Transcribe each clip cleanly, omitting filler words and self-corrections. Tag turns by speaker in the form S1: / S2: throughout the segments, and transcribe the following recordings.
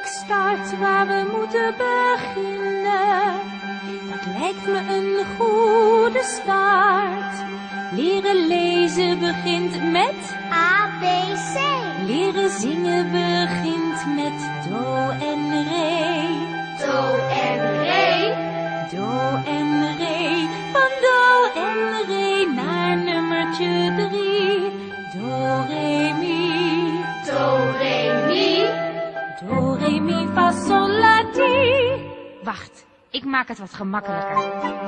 S1: start waar we moeten beginnen. Dat lijkt me een goede start. Leren lezen begint met
S2: A, B, C.
S1: Leren zingen begint met do en re.
S2: Do en re.
S1: Do en re. Van do en re naar nummertje 3. Do, re, mi.
S2: Do, re, mi.
S1: Do, re, mi, fa, sol, la, ti. Wacht, ik maak het wat gemakkelijker.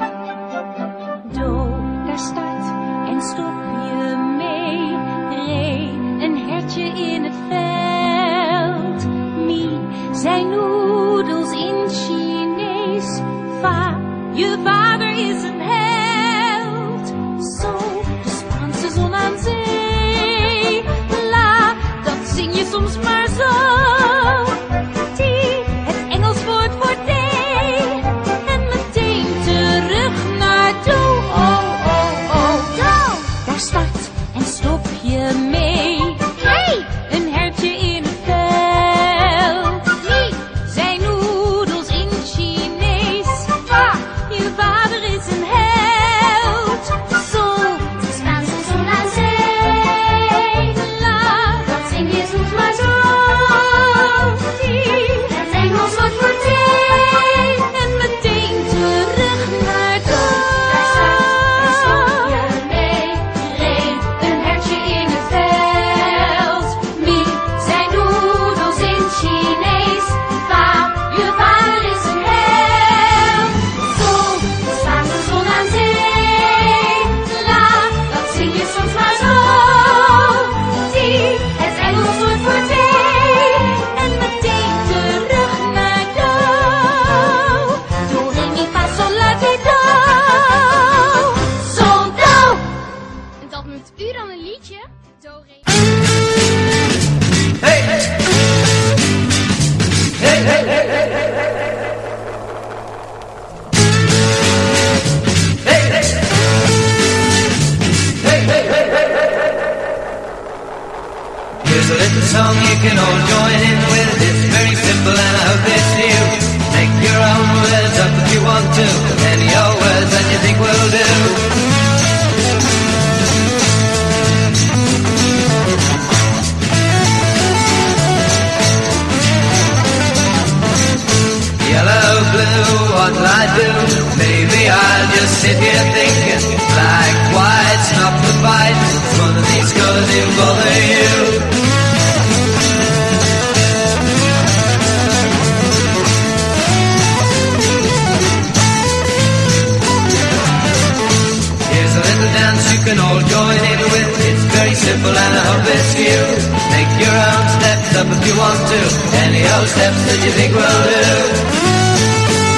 S1: Do, daar start en stop je mee. Re, een hertje in het veld. Mi, zijn noedels in Chinees. Fa, je vader is een held. Sol, de Spaanse zon aan zee. La, dat zing je soms maar zo. Ti, het Engels woord voor thee. En meteen terug naar do. Oh, oh, oh, do. Daar start en stop je mee.
S2: Hey,
S1: Een hertje in het veld.
S2: mi.
S1: Zijn noedels in Chinees. Fa, je vader is een held. Sol,
S2: De Spaanse zon aan zee.
S1: la,
S2: Dat zing je soms maar zo.
S1: ti.
S2: Het Engels wordt voor thee.
S1: En meteen terug naar do.
S2: Daar start en stop je mee. Re, een hertje in het veld.
S1: Mi, zijn noedels in Chinees.
S2: Fa, je vader is een held. Sol, de Spaanse zon aan zee. La, dat zing je soms maar zo. Ti, het Engels wordt voor thee.
S1: En meteen terug naar do. Do, re, mi, fa, sol, la, ti, do.
S2: Sol, do.
S3: En dat noemt u dan een liedje? Do, re.
S4: Hey, hey. Hey, hey, hey, hey, hey, hey. Hey, hey. Hey, hey, hey, hey, hey, hey. Here's a little song you can all join in with. It's very simple and I hope it's new. Make your own words up if you want to. Any old words that you think will do. Yellow, blue, what'll I do? Maybe I'll just sit here thinking. Black, white's not the fight. It's one of these colors that bother you. Here's a little dance you can all join in with. It's very simple and I hope it's you. Make your own steps up if you want to. Any old steps that you think will do.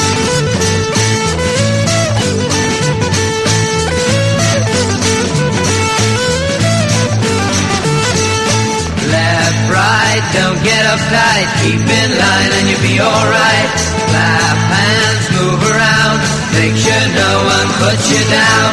S4: Left, right, don't get uptight. Keep in line and you'll be alright. Clap hands, move around. Make sure no one puts you down.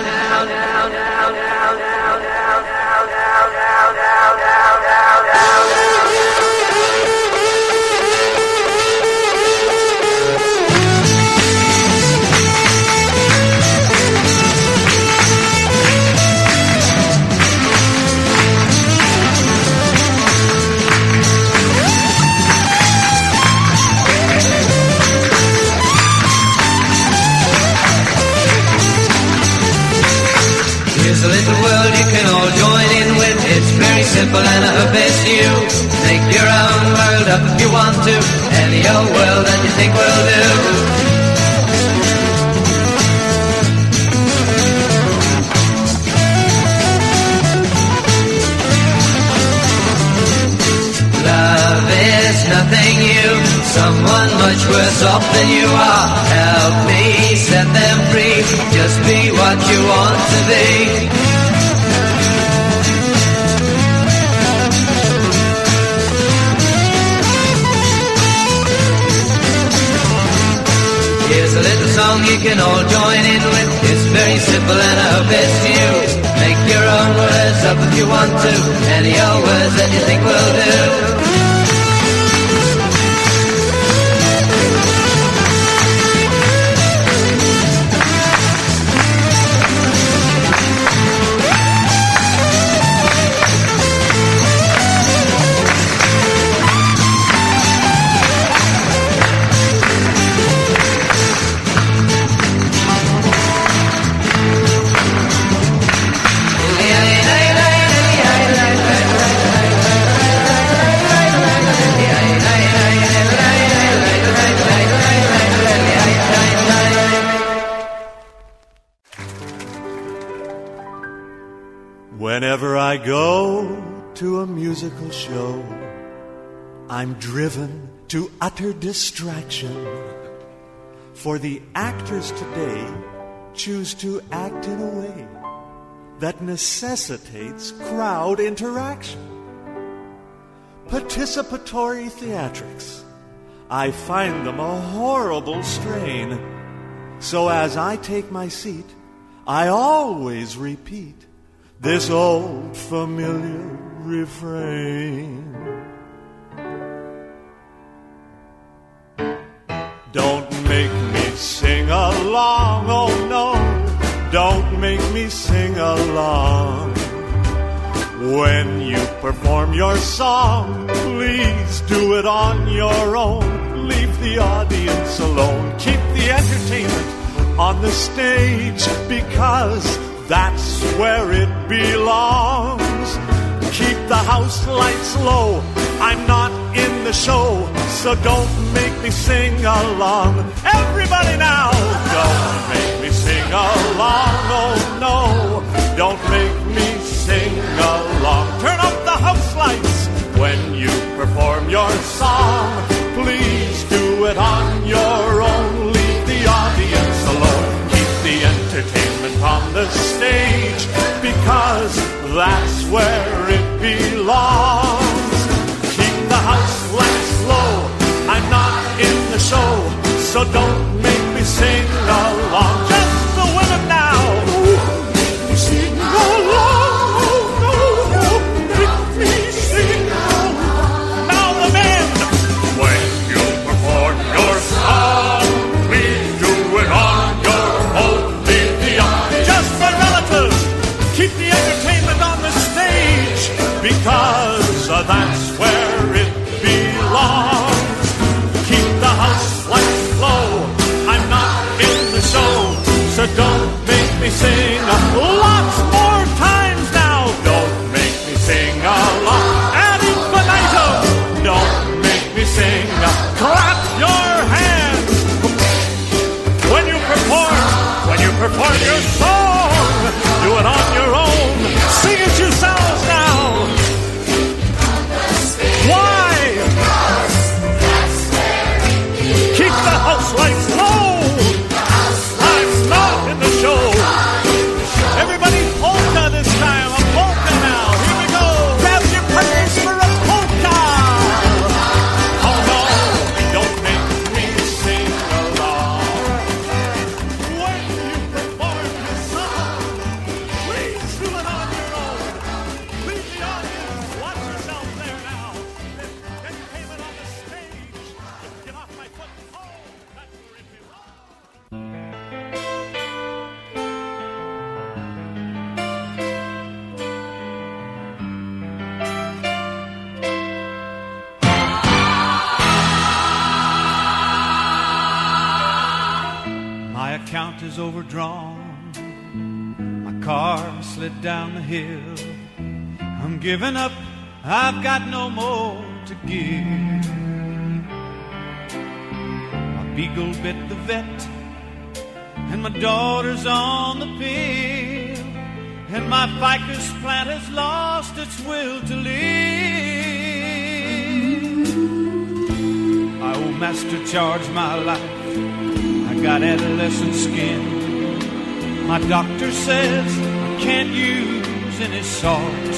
S4: Here's a little world you can all join in with. It's very simple and I hope it's you. Make your own world up if you want to. Any old world that you think will do. Love is nothing new. Someone much worse off than you are. Help me set them free. Just be what you want to be. Here's a little song you can all join in with. It's very simple and I hope it's you. Make your own words up if you want to. Any old words that you think will do.
S5: to a musical show. I'm driven to utter distraction, for the actors today choose to act in a way that necessitates crowd interaction. Participatory theatrics, I find them a horrible strain. So as I take my seat, I always repeat this old familiar refrain. Don't make me sing along, oh no, don't make me sing along. When you perform your song, please do it on your own. Leave the audience alone. Keep the entertainment on the stage, because that's where it belongs. Keep the house lights low, I'm not in the show, so don't make me sing along. Everybody now, don't make me sing along, oh no, don't make me sing along. Turn up the house lights when you perform your song. Please do it on your own. Leave the audience alone. Keep the entertainment on the stage, because that's where it belongs. Keep the house lights low, I'm not in the show, so don't make me sing along. Just the women now, make me sing along, oh no, make me sing along. Now the men, when you perform your song, please do it on your own. Leave the audience. Just for relatives, keep the entertainment on the stage, because that's where it belongs. Keep the house lights low, I'm not in the show, so don't make me sing lots more times now. Don't make me sing along. Ad infinitum, don't make me sing. Clap your hands when you perform your song. Do it on your own. Sing it yourselves now. Why? Keep the house lights low. I'm not in the show. Everybody polka this time. A polka now. Here we go. Grab your partners for a polka. Oh no, don't make me sing along. When you perform your song, please do it on your own. Leave the audience. Watch yourself there now. Entertainment on the stage. Get off my foot. Oh, that's where it belongs.
S6: My account is overdrawn. My car slid down the hill. I'm giving up. I've got no more to give. My beagle bit the vet, and my daughter's on the pill, and my ficus plant has lost its will to live. I owe Master Charge my life. I got adolescent skin. My doctor says I can't use any salt.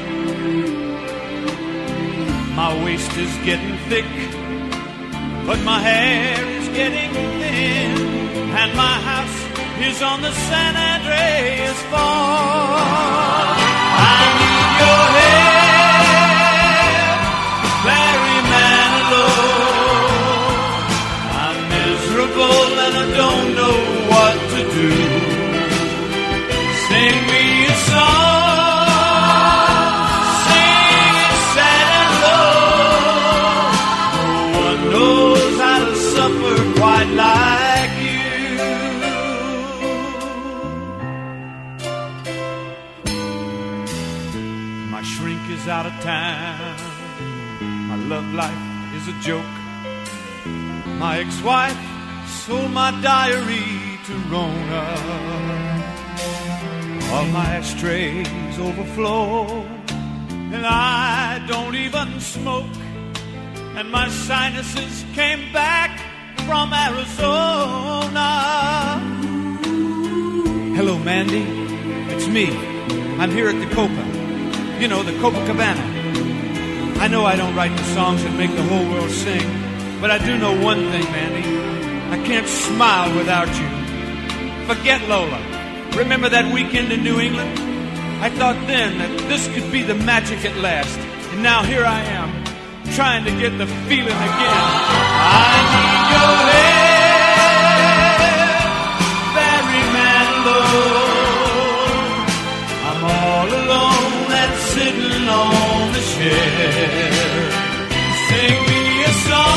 S6: My waist is getting thick, but my hair is getting thin, and my house is on the San Andreas Fault. I need your help, Larry Manilow. I'm miserable and I don't know what to do. Sing me a song, sing it sad and low. No one knows how to suffer quite like you. My shrink is out of town. My love life is a joke. My ex-wife sold my diary to Rona. All my ashtrays overflow. and I don't even smoke, and my sinuses came back from Arizona. Hello, Mandy. It's me. I'm here at the Copa. You know, the Copacabana. I know I don't write the songs that make the whole world sing, but I do know one thing, Mandy. I can't smile without you. Forget Lola. Remember that weekend in New England? I thought then that this could be the magic at last. And now here I am, trying to get the feeling again. I need your help, Barry Manilow. I'm all alone and sitting on the shelf. Sing me a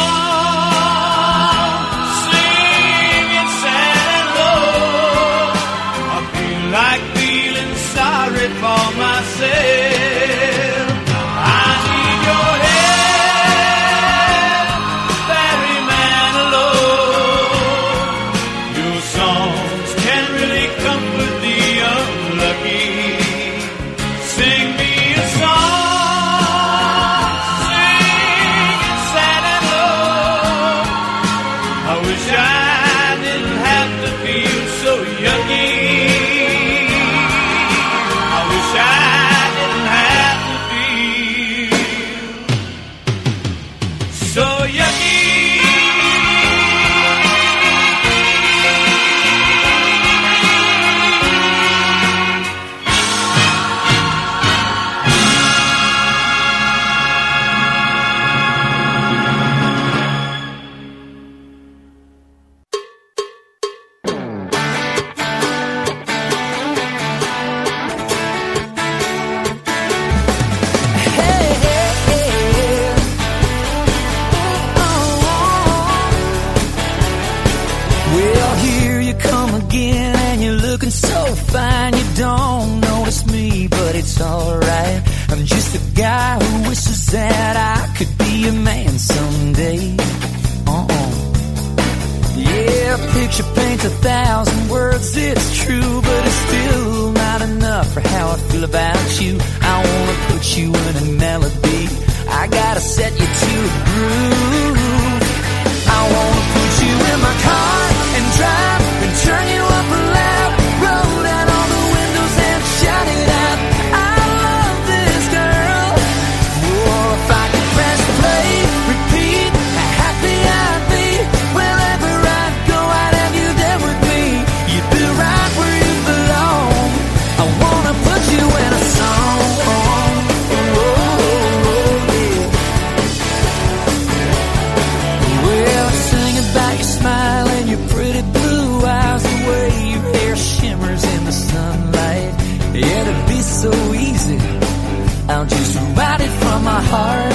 S6: song, sing it sad and low. I feel like feeling sorry for myself. I need your help, Barry Manilow. Your songs can really comfort the unlucky. Sing me a song, sing it sad and low. I wish I didn't have to feel so yucky. I wish I didn't have to feel so yucky.
S7: Well, here you come again, and you're looking so fine. You don't notice me, but it's alright. I'm just a guy who wishes that I could be a man someday. Yeah, picture paints 1,000 words, it's true, but it's still not enough for how I feel about you. I wanna put you in a melody, I gotta set you to a groove. I wanna put you in my car and drive and turn you up loud, roll down all the windows and shout it out. I love this girl. Oh, if I could press play, repeat, how happy I'd be. Wherever I'd go, I'd have you there with me. You'd be right where you belong. I wanna put you in a song. Well, sing about your smile and your pretty blue eyes, the way your hair shimmers in the sunlight. Yeah, it'd be so easy, I'll just write it from my heart.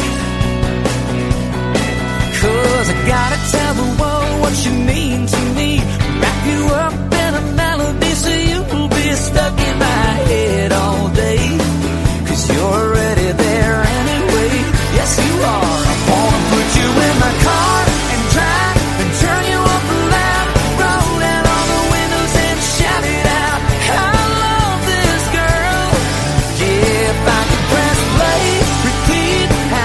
S7: 'Cause I gotta tell the world what you mean to me. Wrap you up in a melody so you'll be stuck in my head all day. 'Cause you're already there anyway. Yes, you are. I wanna put you in my car and drive and turn you up loud, roll down all the windows and shout it out. I love this girl. Yeah, if I could press play, repeat,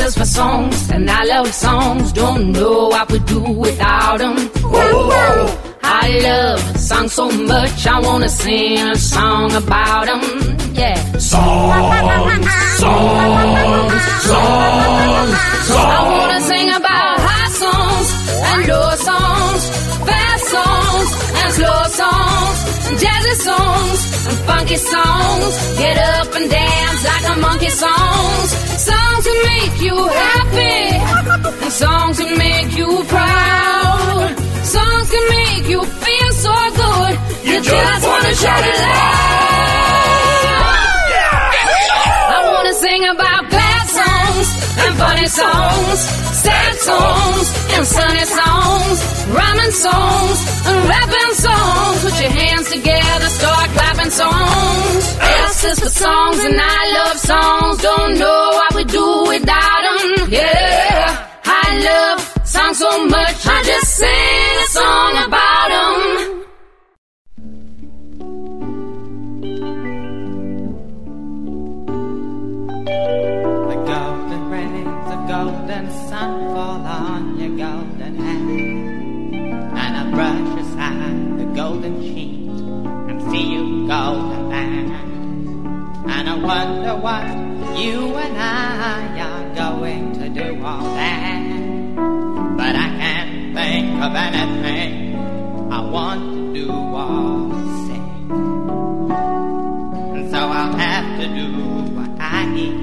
S1: is for songs, and I love songs. Don't know what we do without them. Whoa. I love songs so much, I wanna sing a song about them. Yeah. Songs. I wanna sing about high songs and low songs, fast songs and slow songs, jazzy songs and funky songs. Get up and dance like a monkey songs. Songs that make you happy and songs that make you proud. Songs can make you feel so good, you just wanna shout it loud. I wanna sing about glad songs and funny songs, sad songs and sunny songs, rhyming songs and rapping songs. Put your hands together, start clapping songs. S is for songs and I love songs. Don't know what we do without them. Yeah, I love songs so much, I just sing a song about them.
S8: The golden rays of golden sun fall on your golden hair, and I brush aside the golden sheet and see you golden there. And I wonder what you and I are going to do all that. But I can't think of anything I want to do or say. And so I'll have to do what I did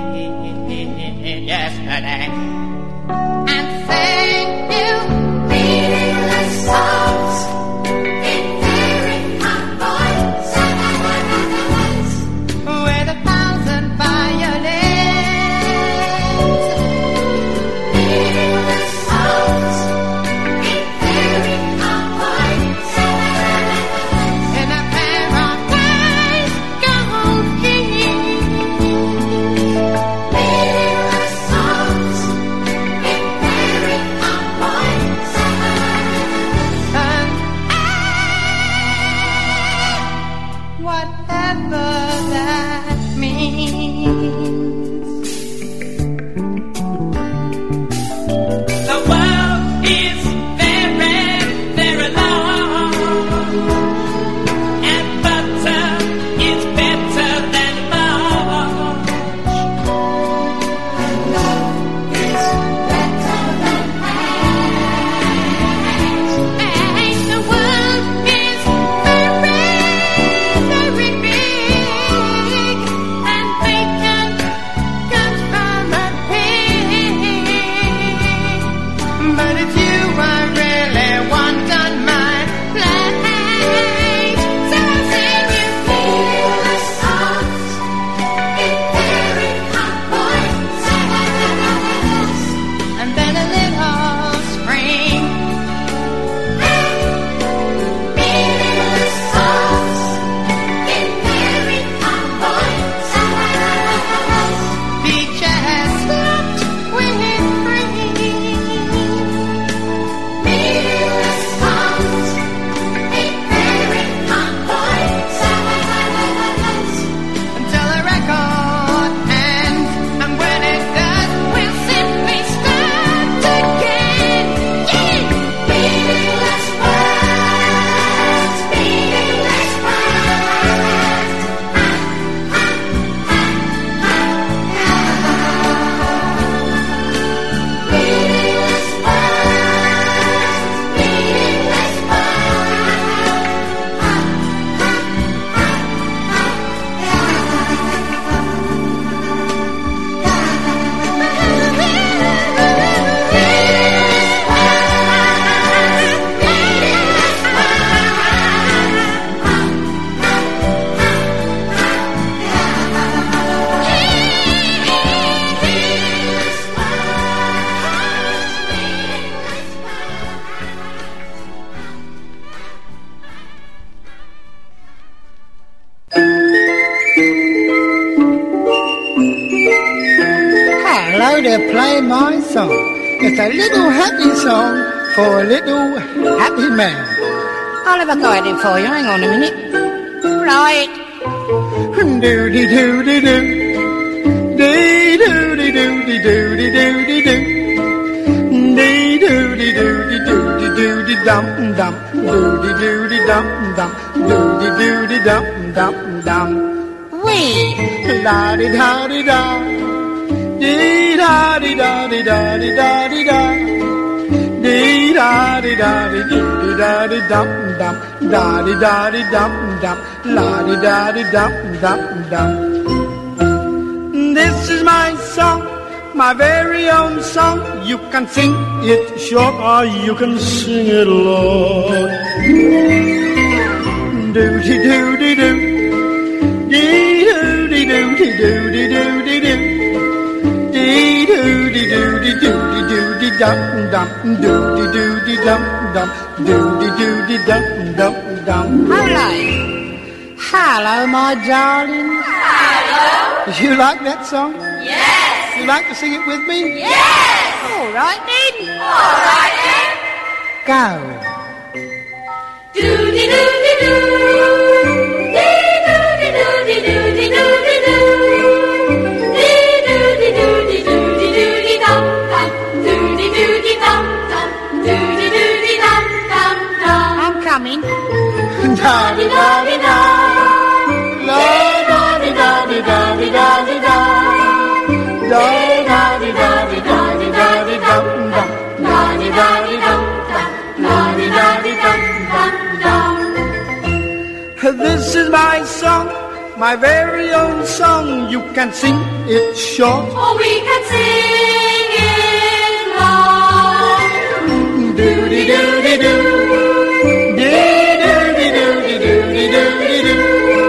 S8: yesterday and sing you meaningless songs in very hot voice with 1,000 violins. Meaningless songs in very hot voice in a pair of white gold keys. Meaningless songs in very hot voice and whatever that means. The world is very, very long, and butter is better than much. Love is better than hash. And the world is very, very big, and bacon comes from a pig. But it's you I really want on my plate. So I'll sing you meaningless songs in very hot voice, and then a little spring. Meaningless songs in very hot voice. Be just slept with free. Meaningless songs in very hot voice until the record ends, and when it does, we'll simply start again. Yeah. Meaningless words, meaningless words. Meaningless words, meaningless
S9: Hello there, play my song. It's a little happy song for a little happy man.
S10: I'll have a go at it for you. Hang on a minute. Right.
S9: Doody doody doo, dee doody doo-dee-doo-dee-doo-dee-doo-dee-doo. Dee-doo-dee-doo-dee-doo-dee-doo-dee-dum dum. Doo-dee-doo-dee-dum dum. Doo-dee-doo-dee-dum dum dum. Wee! La-dee-da-dee-da. Dee-da-dee-da-dee-da-dee-da-dee-da. Dee-da-dee-da-dee-dee-da-dee-dum dum. Da-dee-da-dee-dum dum. La-dee-da-dee-dum dum dum. This is my song, my very own song. You can sing it short or you can sing it long. Doo-dee-doo-dee-doo. Dee-doo-dee-doo-dee-doo-dee-doo-dee-doo. Dee-doo-dee-doo-dee-doo-dee-doo-dee-dum dum. Doo-dee-doo-dee-dum dum. Doo-dee-doo-dee-dum dum dum.
S10: Hello. Hello, my darling.
S2: Hello.
S9: You like that song?
S2: Yes.
S9: You like to sing it with me?
S2: Yes.
S10: All right then.
S2: All right then.
S9: Go.
S2: Doo-dee-doo-dee-doo. Dee-doo-dee-doo-dee-doo-dee-doo-dee-doo. Dee-doo-dee-doo-dee-doo-dee-doo-dee-dum dum. Doo-dee-doo-dee-dum dum. Doo-dee-doo-dee-dum dum dum.
S10: I'm coming.
S9: Da-dee-da-dee-da. La-da-dee-da-dee-da-dee-da-dee-da. Da-da-dee-da-dee-da-dee-da-dee-dum dum. Da-dee-da-dee-dum dum. Da-dee-da-dee-dum dum dum. This is my song, my very own song. You can sing it short
S2: or we can sing it long.
S9: Doo-dee-doo-dee-doo. Dee-doo-dee-doo-dee-doo-dee-doo-dee-doo.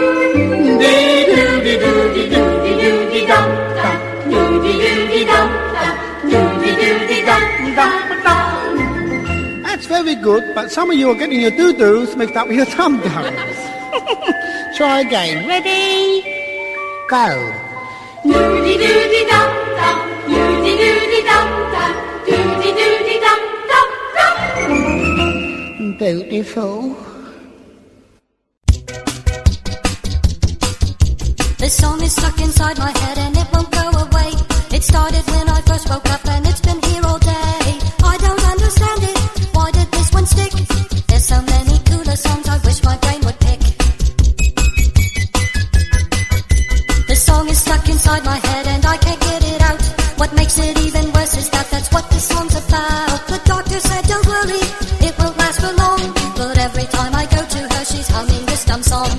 S9: Dee-doo-dee-doo-dee-doo-dee-doo-dee-dum dum. Doo-dee-doo-dee-dum dum. Doo-dee-doo-dee-dum dum dum. That's very good, but some of you are getting your doo-doos mixed up with your dum-dums.
S10: Try again. Ready? Go.
S2: Doo-dee-doo-dee-dum dum. Doo-dee-doo-dee-dum dum. Doo-dee-doo-dee-dum dum dum.
S10: Beautiful.
S1: This song is stuck inside my head and it won't go away. It started when I first woke up and it's been here all day. I don't understand it. Why did this one stick? There's so many cooler songs I wish my brain would pick. This song is stuck inside my head and I can't get it out. What makes it even worse is that that's what this song's about. The doctor said don't worry, it won't last for long. But every time I go to her she's humming this dumb song.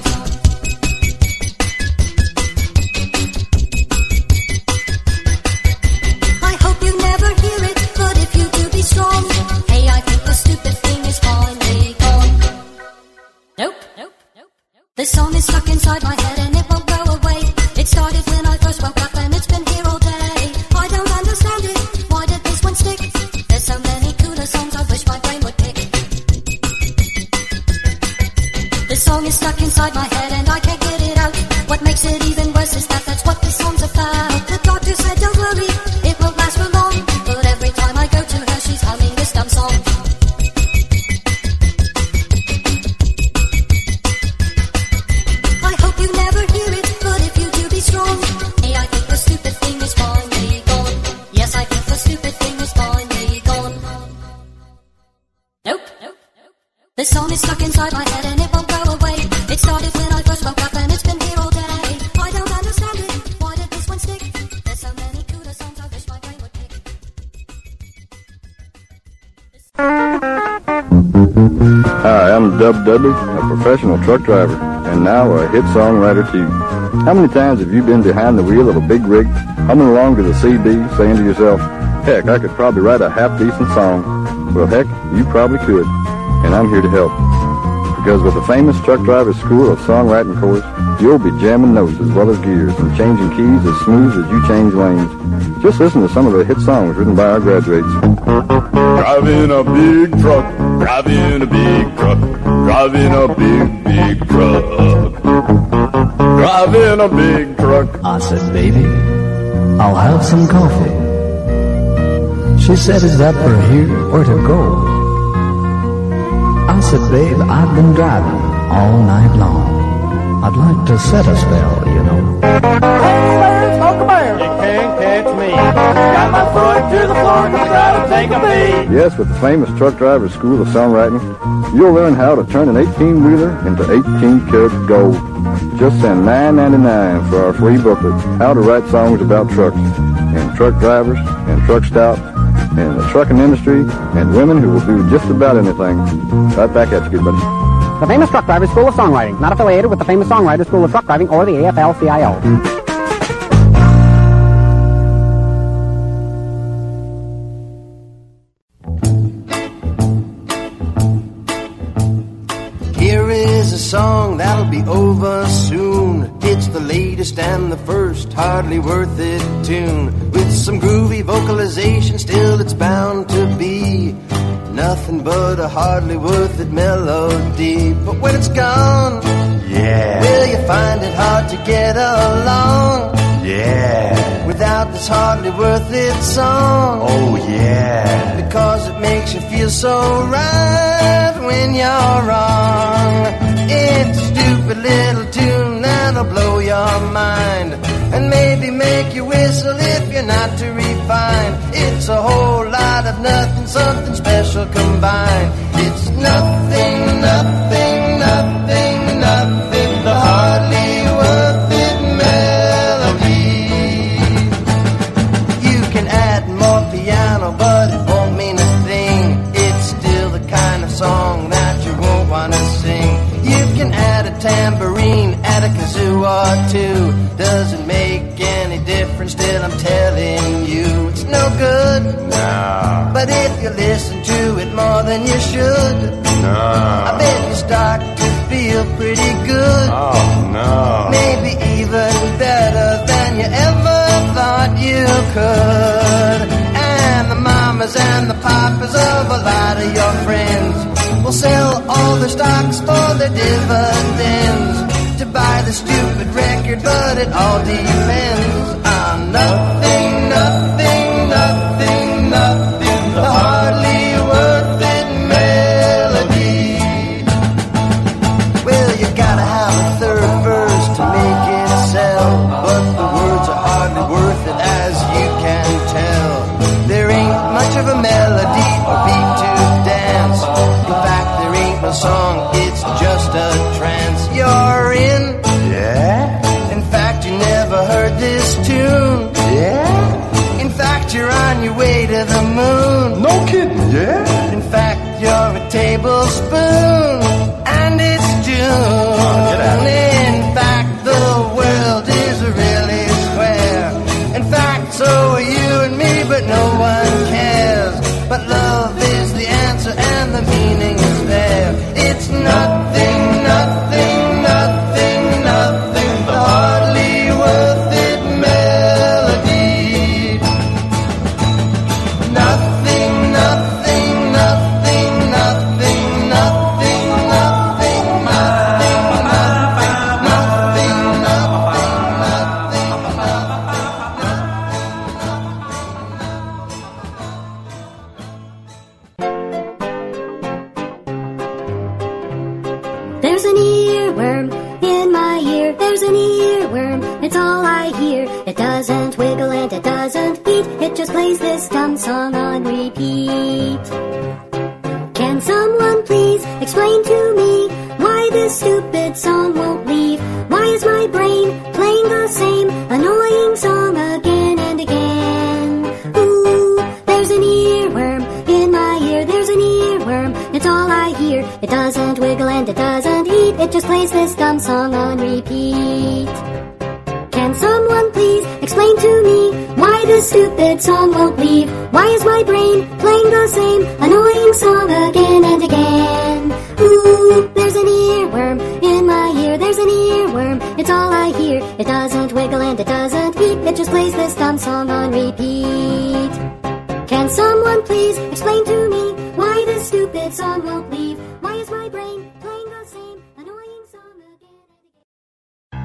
S1: I hope you never hear it, but if you do be strong. Hey, I think the stupid thing is finally gone. Nope. This song is stuck inside my head and it won't go away. It started when I first woke up and it's been here all day. I don't understand it. Why did this one stick? There's so many cooler songs I wish my brain would pick. This song is stuck inside my head and I can't get it out. What makes it even worse is that that's what this song's about. The doctor said don't worry, it won't last for long. But every time I go to her she's humming this dumb song. I hope you never hear it, but if you do be strong. Hey, I think the stupid thing is finally gone. Yes, I think the stupid thing is finally gone. Nope. This song is stuck inside my head and it won't go away. It started when I first woke up and it's been here all day. I don't understand it. Why did this one stick? There's so many cooler songs I wish my brain would pick.
S11: Hi, I'm Dub Dudley, a professional truck driver, and now a hit songwriter too. How many times have you been behind the wheel of a big rig, humming along to the CD, saying to yourself, heck, I could probably write a half-decent song. Well, heck, you probably could, and I'm here to help. Because with the famous Truck Drivers School of Songwriting course, you'll be jamming notes as well as gears and changing keys as smooth as you change lanes. Just listen to some of the hit songs written by our graduates. Driving a big truck, driving a big truck, driving a big truck, driving a big truck.
S7: I said, baby, I'll have some coffee. She said, is that for here or to go? I said, babe, I've been driving all night long. I'd like to set a spell, you know.
S9: Hey, let's talk about it. You can't
S12: it's me. Got my foot to the floor and try to take a beat.
S11: Yes, with the famous Truck Drivers School of Songwriting, you'll learn how to turn an 18-wheeler into 18-karat gold. Just send $9.99 for our free booklet, How to Write Songs About Trucks, and truck drivers, and truck stops, and the trucking industry, and women who will do just about anything. Right back at you, good buddy.
S13: The Famous Truck Drivers School of Songwriting, not affiliated with the Famous Songwriters School of Truck Driving or the AFL-CIO.
S14: Song that'll be over soon. It's the latest and the first, hardly worth it tune. With some groovy vocalization, still it's bound to be nothing but a hardly worth it melody. But when it's gone,
S12: yeah,
S14: will you find it hard to get along?
S12: Yeah,
S14: without this hardly worth it song.
S12: Oh yeah,
S14: because it makes you feel so right when you're wrong. It's a stupid little tune that'll blow your mind and maybe make you whistle if you're not too refined. It's a whole lot of nothing, something special combined. It's nothing, nothing, nothing, nothing, the hardly worth it melody. You can add more piano, but it won't mean a thing. It's still the kind of song that you won't want to sing. You can add a tambourine, add a kazoo or two. Doesn't make any difference, still I'm telling you it's no good.
S12: No.
S14: But if you listen to it more than you should,
S12: no,
S14: I bet you start to feel pretty good.
S12: Oh no.
S14: Maybe even better than you ever thought you could. And the mamas and the papas of a lot of your friends will sell all their stocks for their dividends to buy the stupid record, but it all depends on nothing, nothing, nothing, nothing, the hardly worth it melody. Well, you gotta have a third verse to make it sell, but the words are hardly worth it, as you can tell. There ain't much of a melody or beat to dance. In fact, there ain't no song, it's just a trance you're in.
S12: Yeah?
S14: In fact, you never heard this tune.
S12: Yeah?
S14: In fact, you're on your way to the moon.
S12: No kidding, yeah?
S14: In fact, you're a tablespoon, and it's June.
S12: Oh, get out.
S14: In fact, the world is really square. In fact, so are you and me, but no one cares. But love is the answer and the meaning is there. It's nothing, nothing, nothing, nothing, the hardly worth it melody. Nothing, nothing, nothing, nothing, nothing, nothing, nothing, nothing, nothing,
S15: There's an earworm in my ear. There's an earworm, it's all I hear. It doesn't wiggle and it doesn't eat. It just plays this dumb song on repeat. Can someone please explain to me why this stupid song won't leave? Why is my brain playing the same annoying song again and again? Ooh, there's an earworm in my ear. There's an earworm, it's all I hear. It doesn't wiggle and it doesn't eat. It just plays this dumb song on repeat. Can someone please explain to me why this stupid song won't leave? Why is my brain playing the same annoying song again and again? Ooh, there's an earworm in my ear. There's an earworm, it's all I hear. It doesn't wiggle and it doesn't eat. It just plays this dumb song on repeat. Can someone please explain to me why this stupid song won't leave? Why is my brain playing the same annoying song again and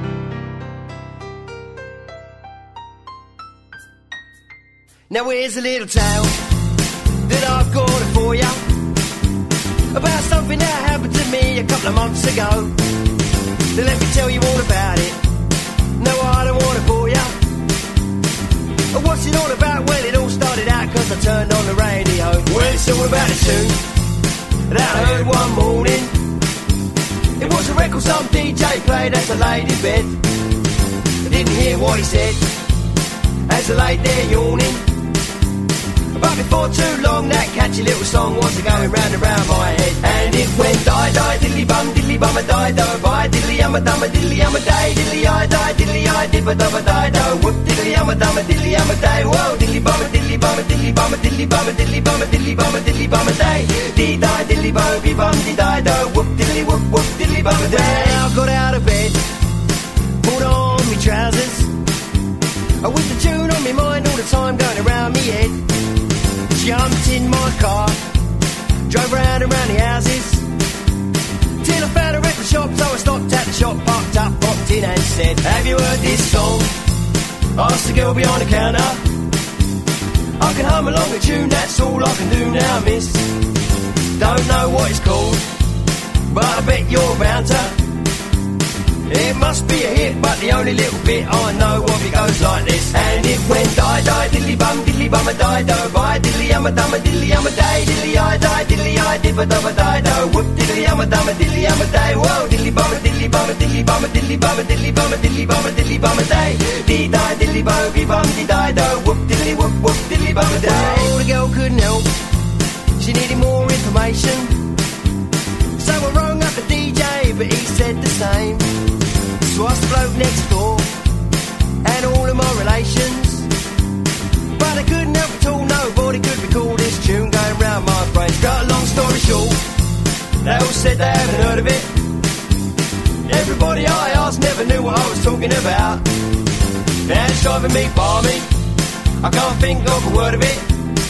S15: again?
S14: Now here's a little tale that I've got it for ya, about something that happened to me a couple of months ago. Now let me tell you all about it. No, I don't want to bore ya. And what's it all about? Well, it all started out because I turned on the radio. Well, it's all about a tune that I heard one morning. It was a record some DJ played as I laid in bed. I didn't hear what he said as I laid there yawning. But before too long that catchy little song was going round and round my head. And it went die diddly bum a die do bye diddly a diddly day diddly I die diddly I dip a die do whoop diddly a day whoa diddly bum a diddly bum a diddly bum a diddly bum a diddly bum a diddly bum a diddly bum a day dee die diddly bum dee die do whoop diddly whoop diddly bum a day. I got out of bed, put on me trousers, with the tune on me mind all the time going around me head. Jumped in my car, drove round and round the houses, till I found a record shop, so I stopped at the shop, parked up, popped in and said, have you heard this song? Asked the girl behind the counter. I can hum along the tune, that's all I can do now, miss. Don't know what it's called, but I bet you're bound to. It must be a hit, but the only little bit I know of it goes like this. And it went die diddly bum a die do bye diddly a day diddly I die diddly I dip a die do whoop diddly a day whoa diddly bum a diddly bum a diddly bum a diddly bum a diddly bum a diddly bum a diddly bum a day dee die diddly bum dee die do whoop diddly whoop diddly bum a day. Oh, the girl couldn't help, she needed more information, so I rang up the DJ, but he said the same. So I asked the bloke next door and all of my relations, but I couldn't help at all, nobody could recall this tune going round my brain. Got a long story short, they all said they hadn't heard of it. Everybody I asked never knew what I was talking about. Now it's driving me balmy, I can't think of a word of it.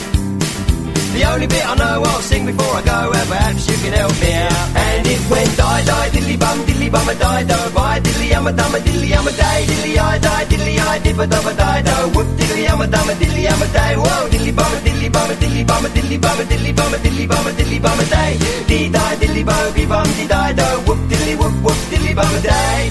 S14: The only bit I know I'll sing before I go, and perhaps you can help me out. And it went die diddly bum a die do bye diddly a day diddly I die diddly I dip a die do whoop diddly a day whoa diddly bum a diddly bum a diddly bum a diddly bum a diddly bum a diddly bum a diddly bum a day dee die diddly bum dee die do whoop diddly whoop diddly bum a day.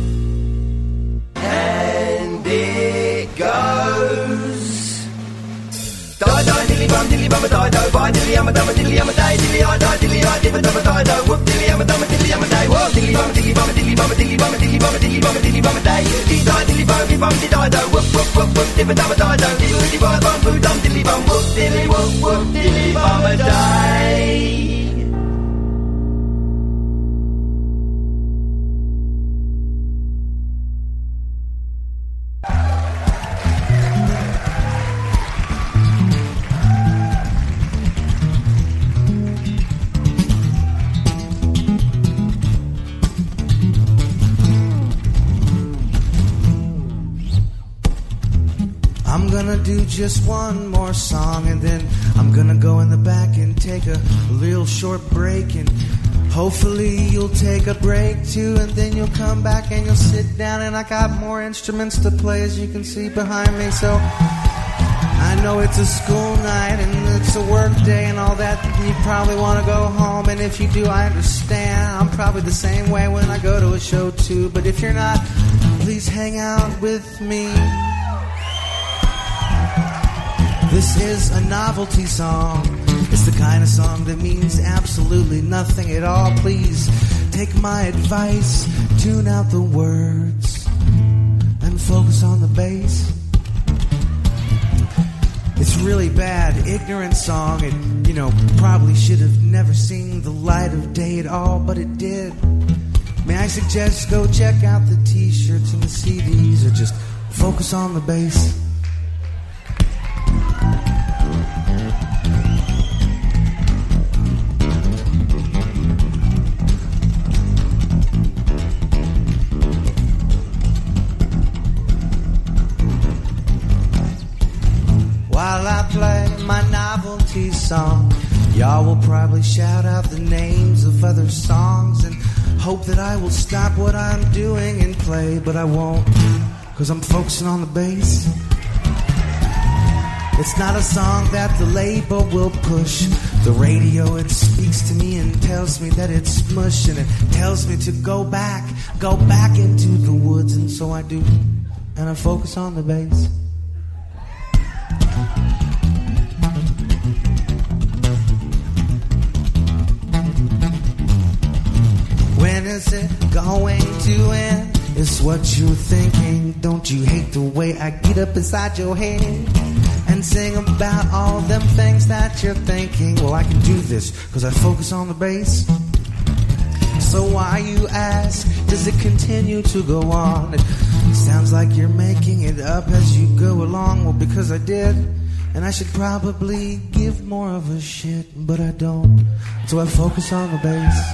S14: And it goes die diddly bum a die do bye diddly a day diddly I die diddly I dip a die do whoop diddly a day whoa diddly bum a diddly bum a diddly bum a diddly bum a diddly bum a diddly bum a diddly bum a day dee die diddly bum dee die do whoop dip a die do diddly bum boo dum diddly bum whoop diddly bum a day.
S16: I'm gonna do just one more song, and then I'm gonna go in the back and take a real short break, and hopefully you'll take a break too, and then you'll come back and you'll sit down, and I got more instruments to play, as you can see behind me. So I know it's a school night and it's a work day and all that, and you probably want to go home, and if you do, I understand. I'm probably the same way when I go to a show too, but if you're not, please hang out with me. This is a novelty song. It's the kind of song that means absolutely nothing at all. Please take my advice, tune out the words, and focus on the bass. It's really bad, ignorant song. It, probably should have never seen the light of day at all, but it did. May I suggest go check out the t-shirts and the CDs, or just focus on the bass. While I play my novelty song, y'all will probably shout out the names of other songs and hope that I will stop what I'm doing and play, but I won't, 'cause I'm focusing on the bass. It's not a song that the label will push. The radio, it speaks to me and tells me that it's smush, and it tells me to go back into the woods, and so I do, and I focus on the bass. When is it going to end? It's what you're thinking. Don't you hate the way I get up inside your head and sing about all them things that you're thinking? Well, I can do this because I focus on the bass. So why, you ask, does it continue to go on? It sounds like you're making it up as you go along. Well, because I did, and I should probably give more of a shit, but I don't. So I focus on the bass.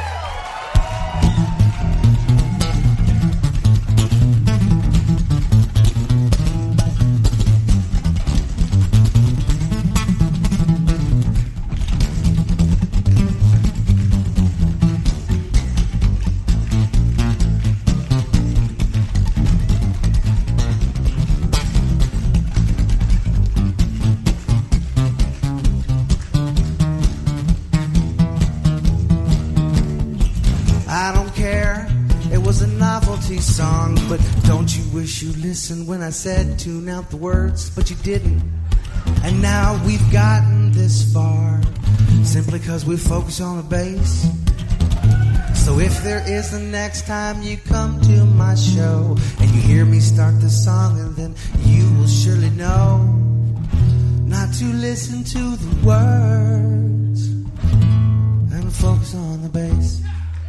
S16: Song, but don't you wish you listened when I said tune out the words, but you didn't. And now we've gotten this far simply because we focus on the bass. So if there is the next time you come to my show and you hear me start the song, and then you will surely know not to listen to the words and focus on the bass.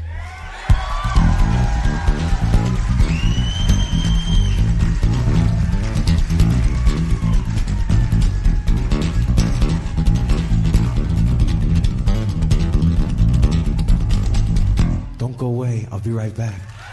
S16: Don't go away. I'll be right back.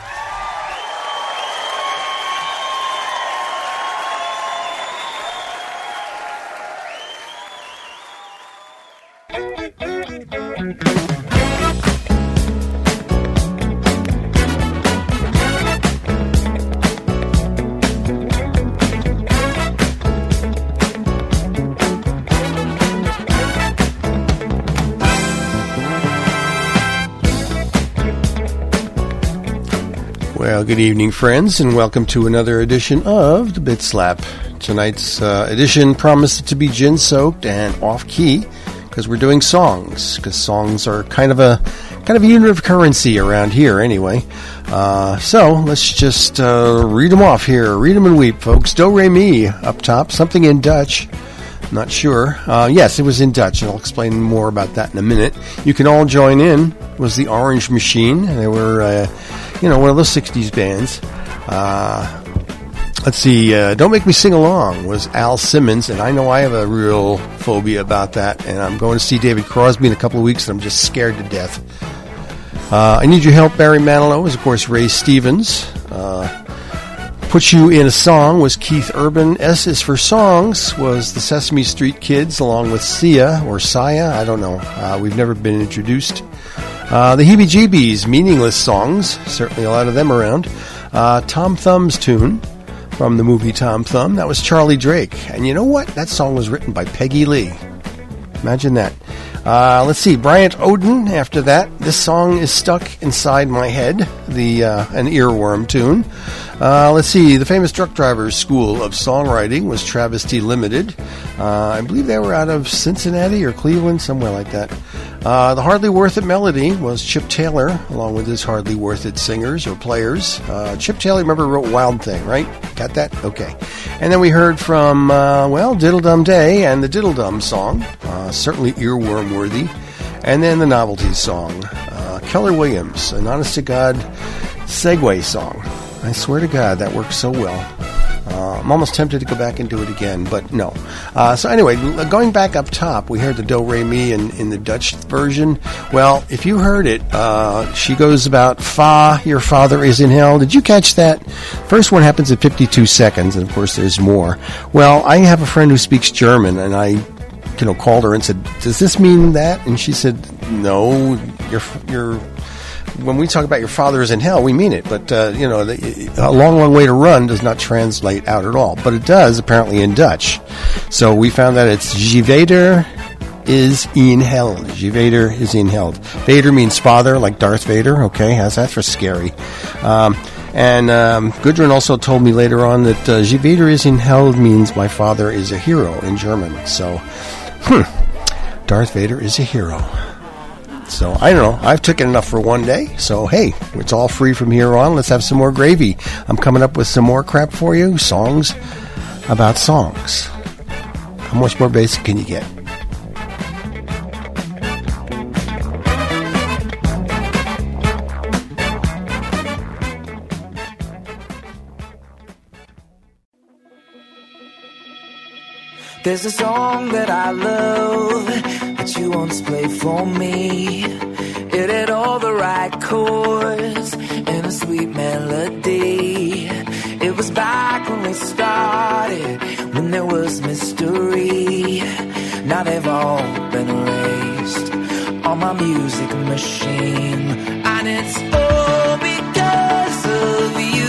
S17: Well, good evening, friends, and welcome to another edition of the Bit Slap. Tonight's edition promised to be gin-soaked and off-key because we're doing songs. Because songs are kind of a unit of currency around here, anyway. So let's just read them off here. Read them and weep, folks. Do Re Mi up top. Something in Dutch. Not sure. Yes, it was in Dutch, and I'll explain more about that in a minute. You can all join in. It was the Orange Machine. They were, one of those 60s bands. Let's see. Don't Make Me Sing Along was Al Simmons, and I know I have a real phobia about that, and I'm going to see David Crosby in a couple of weeks, and I'm just scared to death. I Need Your Help, Barry Manilow was, of course, Ray Stevens. Put You in a Song was Keith Urban. S is for Songs was the Sesame Street Kids along with Sia or Sia. I don't know. We've never been introduced. The Heebie-Jeebies, Meaningless Songs. Certainly a lot of them around. Tom Thumb's tune from the movie Tom Thumb. That was Charlie Drake. And you know what? That song was written by Peggy Lee. Imagine that. Let's see. Bryant Oden after that. This song is Stuck Inside My Head. An earworm tune. Let's see. The famous Truck Drivers School of Songwriting was Travesty Limited. I believe they were out of Cincinnati or Cleveland, somewhere like that. The Hardly Worth It melody was Chip Taylor, along with his Hardly Worth It singers or players. Chip Taylor, remember, wrote Wild Thing, right? Got that? Okay. And then we heard from, Diddle Dum Day and the Diddle Dum song, certainly earworm worthy. And then the Novelties song, Keller Williams, an honest-to-God Segway song. I swear to God, that works so well. I'm almost tempted to go back and do it again, but no. So anyway, going back up top, we heard the Do Re Mi in the Dutch version. Well, if you heard it, she goes about Fa, your father is in hell. Did you catch that? First one happens at 52 seconds, and of course there's more. Well, I have a friend who speaks German, and I called her and said, does this mean that? And she said, no, you're when we talk about your father is in hell, we mean it. But, a long, long way to run does not translate out at all. But it does, apparently, in Dutch. So we found that it's Je Vader is in hell. Je Vader is in hell. Vader means father, like Darth Vader. Okay, how's that for scary? And Gudrun also told me later on that "Je Vader is in hell" means my father is a hero in German. So, Darth Vader is a hero. So, I don't know. I've taken enough for one day. So, hey, it's all free from here on. Let's have some more gravy. I'm coming up with some more crap for you. Songs about songs. How much more basic can you get?
S7: There's a song that I love that you once played for me. It had all the right chords and a sweet melody. It was back when we started, when there was mystery. Now they've all been erased on my music machine. And it's all because of you.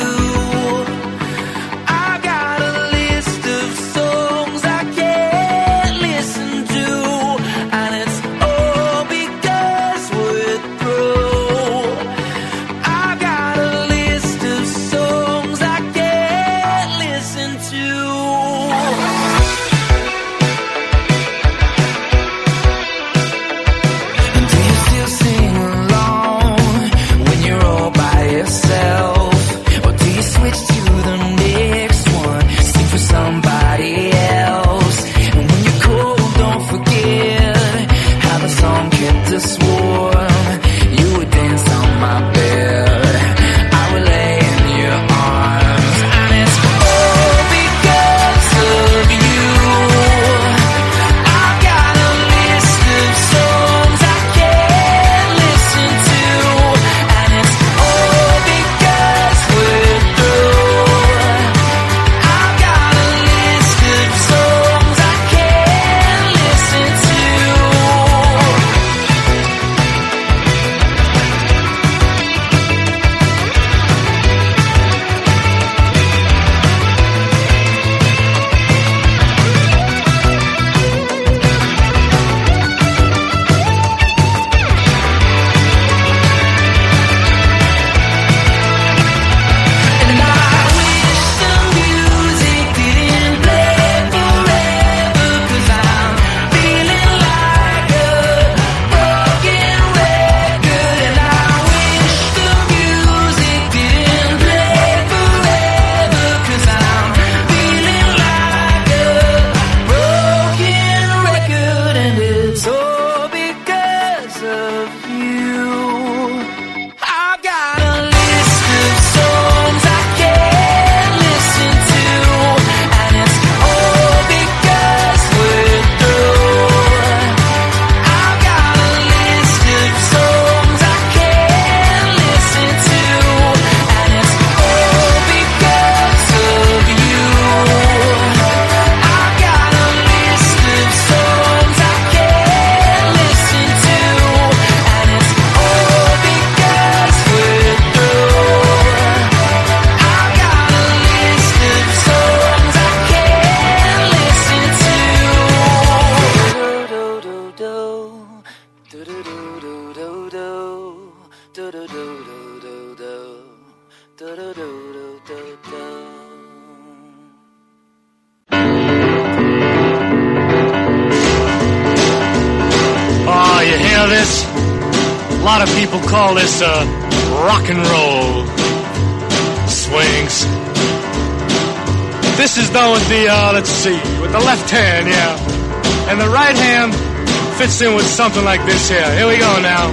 S18: Call this rock and roll swings. This is done with the, let's see, with the left hand, yeah. And the right hand fits in with something like this here. Here we go now.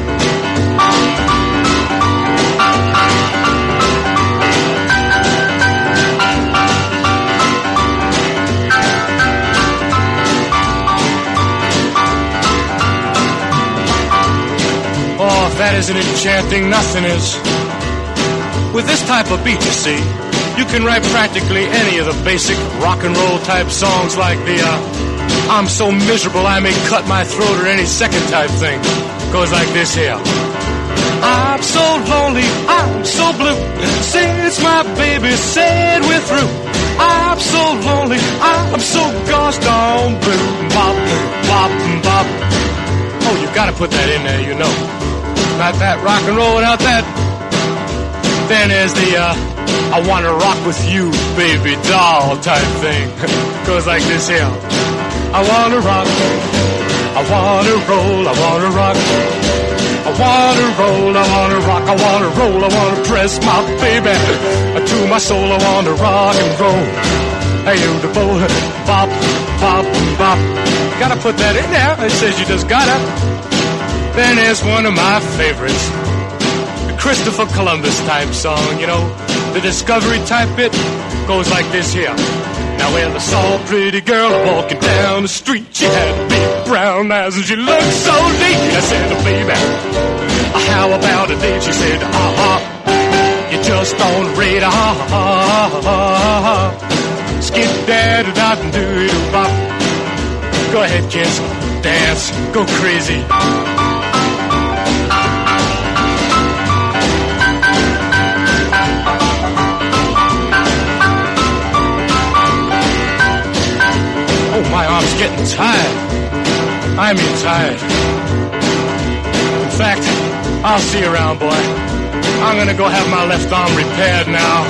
S18: Oh, if that isn't enchanting, nothing is. With this type of beat, you see, you can write practically any of the basic rock and roll type songs like the, I'm so miserable I may cut my throat or any second type thing. Goes like this here. I'm so lonely, I'm so blue, since my baby said we're through. I'm so lonely, I'm so gosh darn blue. Bop, bop, bop. Oh, you gotta put that in there, you know. Not that rock and roll without that. Then there's the I wanna rock with you, baby doll type thing. Goes like this here. I wanna rock, I wanna roll, I wanna rock, I wanna roll, I wanna rock, I wanna roll, I wanna press my baby to my soul. I wanna rock and roll. Hey, you the bowl, bop, bop, bop. Gotta put that in there. It says you just gotta. Then there's one of my favorites, the Christopher Columbus type song, you know, the Discovery type bit. Goes like this here. Now well, I saw a pretty girl walking down the street. She had big brown eyes and she looked so neat. I said, oh, baby, how about a date? She said, you're just on the radar. Skip that dot and do it bop. Go ahead, kids, dance, go crazy. Oh, my arm's getting tired. I mean tired. In fact, I'll see you around, boy. I'm gonna go have my left arm repaired now.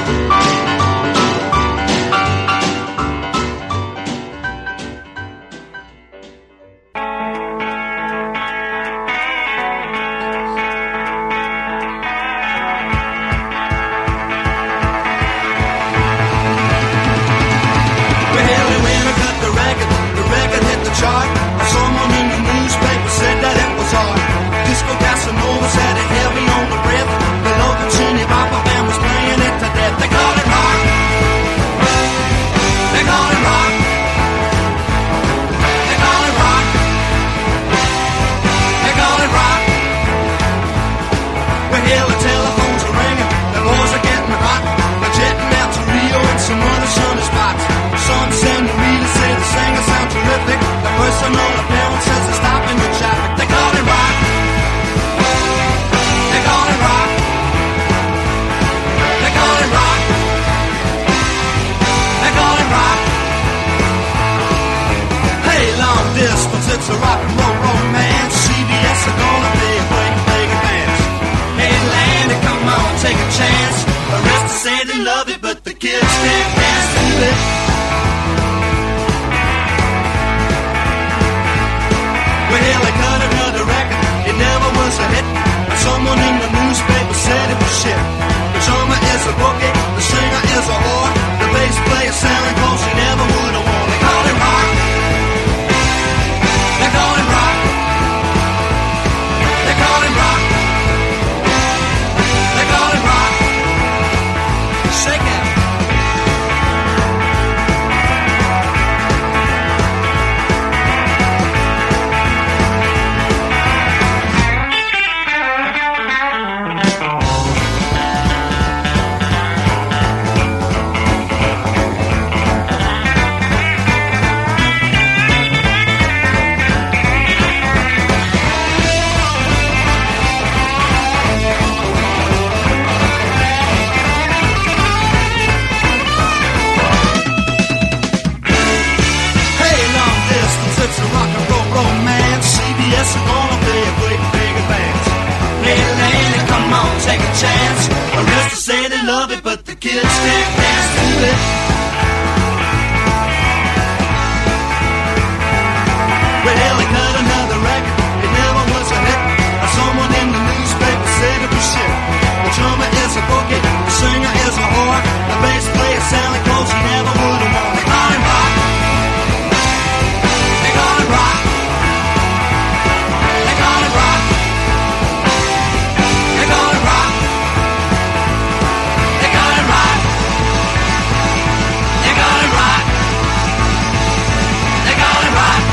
S19: It's a rock and roll romance. CBS are gonna play a big advance. Hey, Atlanta, come on, take a chance. The rest are saying they love it, but the kids can't dance to it. Well, they cut another record. It never was a hit. Someone in the newspaper said it was shit. The drummer is a bookie, the singer is a whore. The bass player sounding close, he never would have won. They call it rock. They call it rock. They call it rock. They call it rock. Shake it. It's a rock and roll romance. CBS are gonna play a great big advance. Hey, Atlanta, come on, take a chance. The rest are say they love it, but the kids can't dance to it. Well, they cut another record. It never was a hit. Someone in the newspaper said it was shit. The drummer is a bookie, the singer is a whore. The bass player sounded close, he never would have won. They call him rock. They call it rock. They call it rock. They call it rock. They call it rock. They call it rock. They call it rock.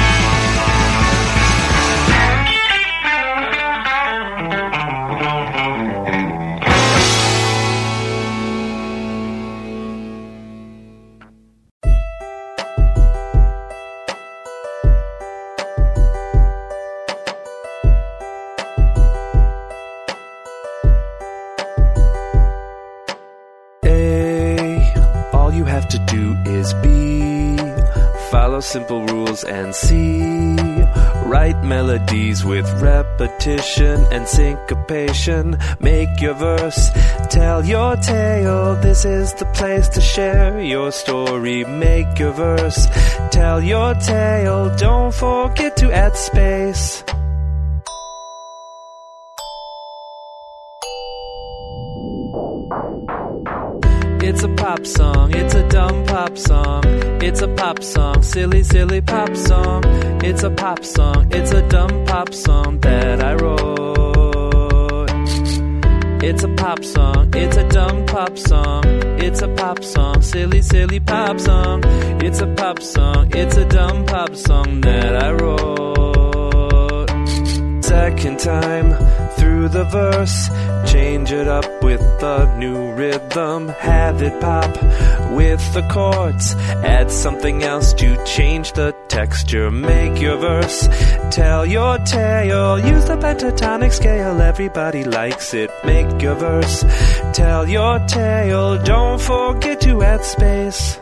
S20: To do is be, follow simple rules and see, Write melodies with repetition and syncopation. Make your verse, tell your tale. This is the place to share your story. Make your verse, tell your tale. Don't forget to add space. It's a pop song, it's a dumb pop song. It's a pop song, silly, silly pop song. It's a pop song, it's a dumb pop song that I wrote. It's a pop song, it's a dumb pop song. It's a pop song, silly, silly pop song. It's a pop song, it's a dumb pop song that I wrote. Second time through the verse, change it up with a new rhythm. Have it pop with the chords. Add something else to change the texture. Make your verse, tell your tale. Use the pentatonic scale, everybody likes it. Make your verse, tell your tale. Don't forget to add space.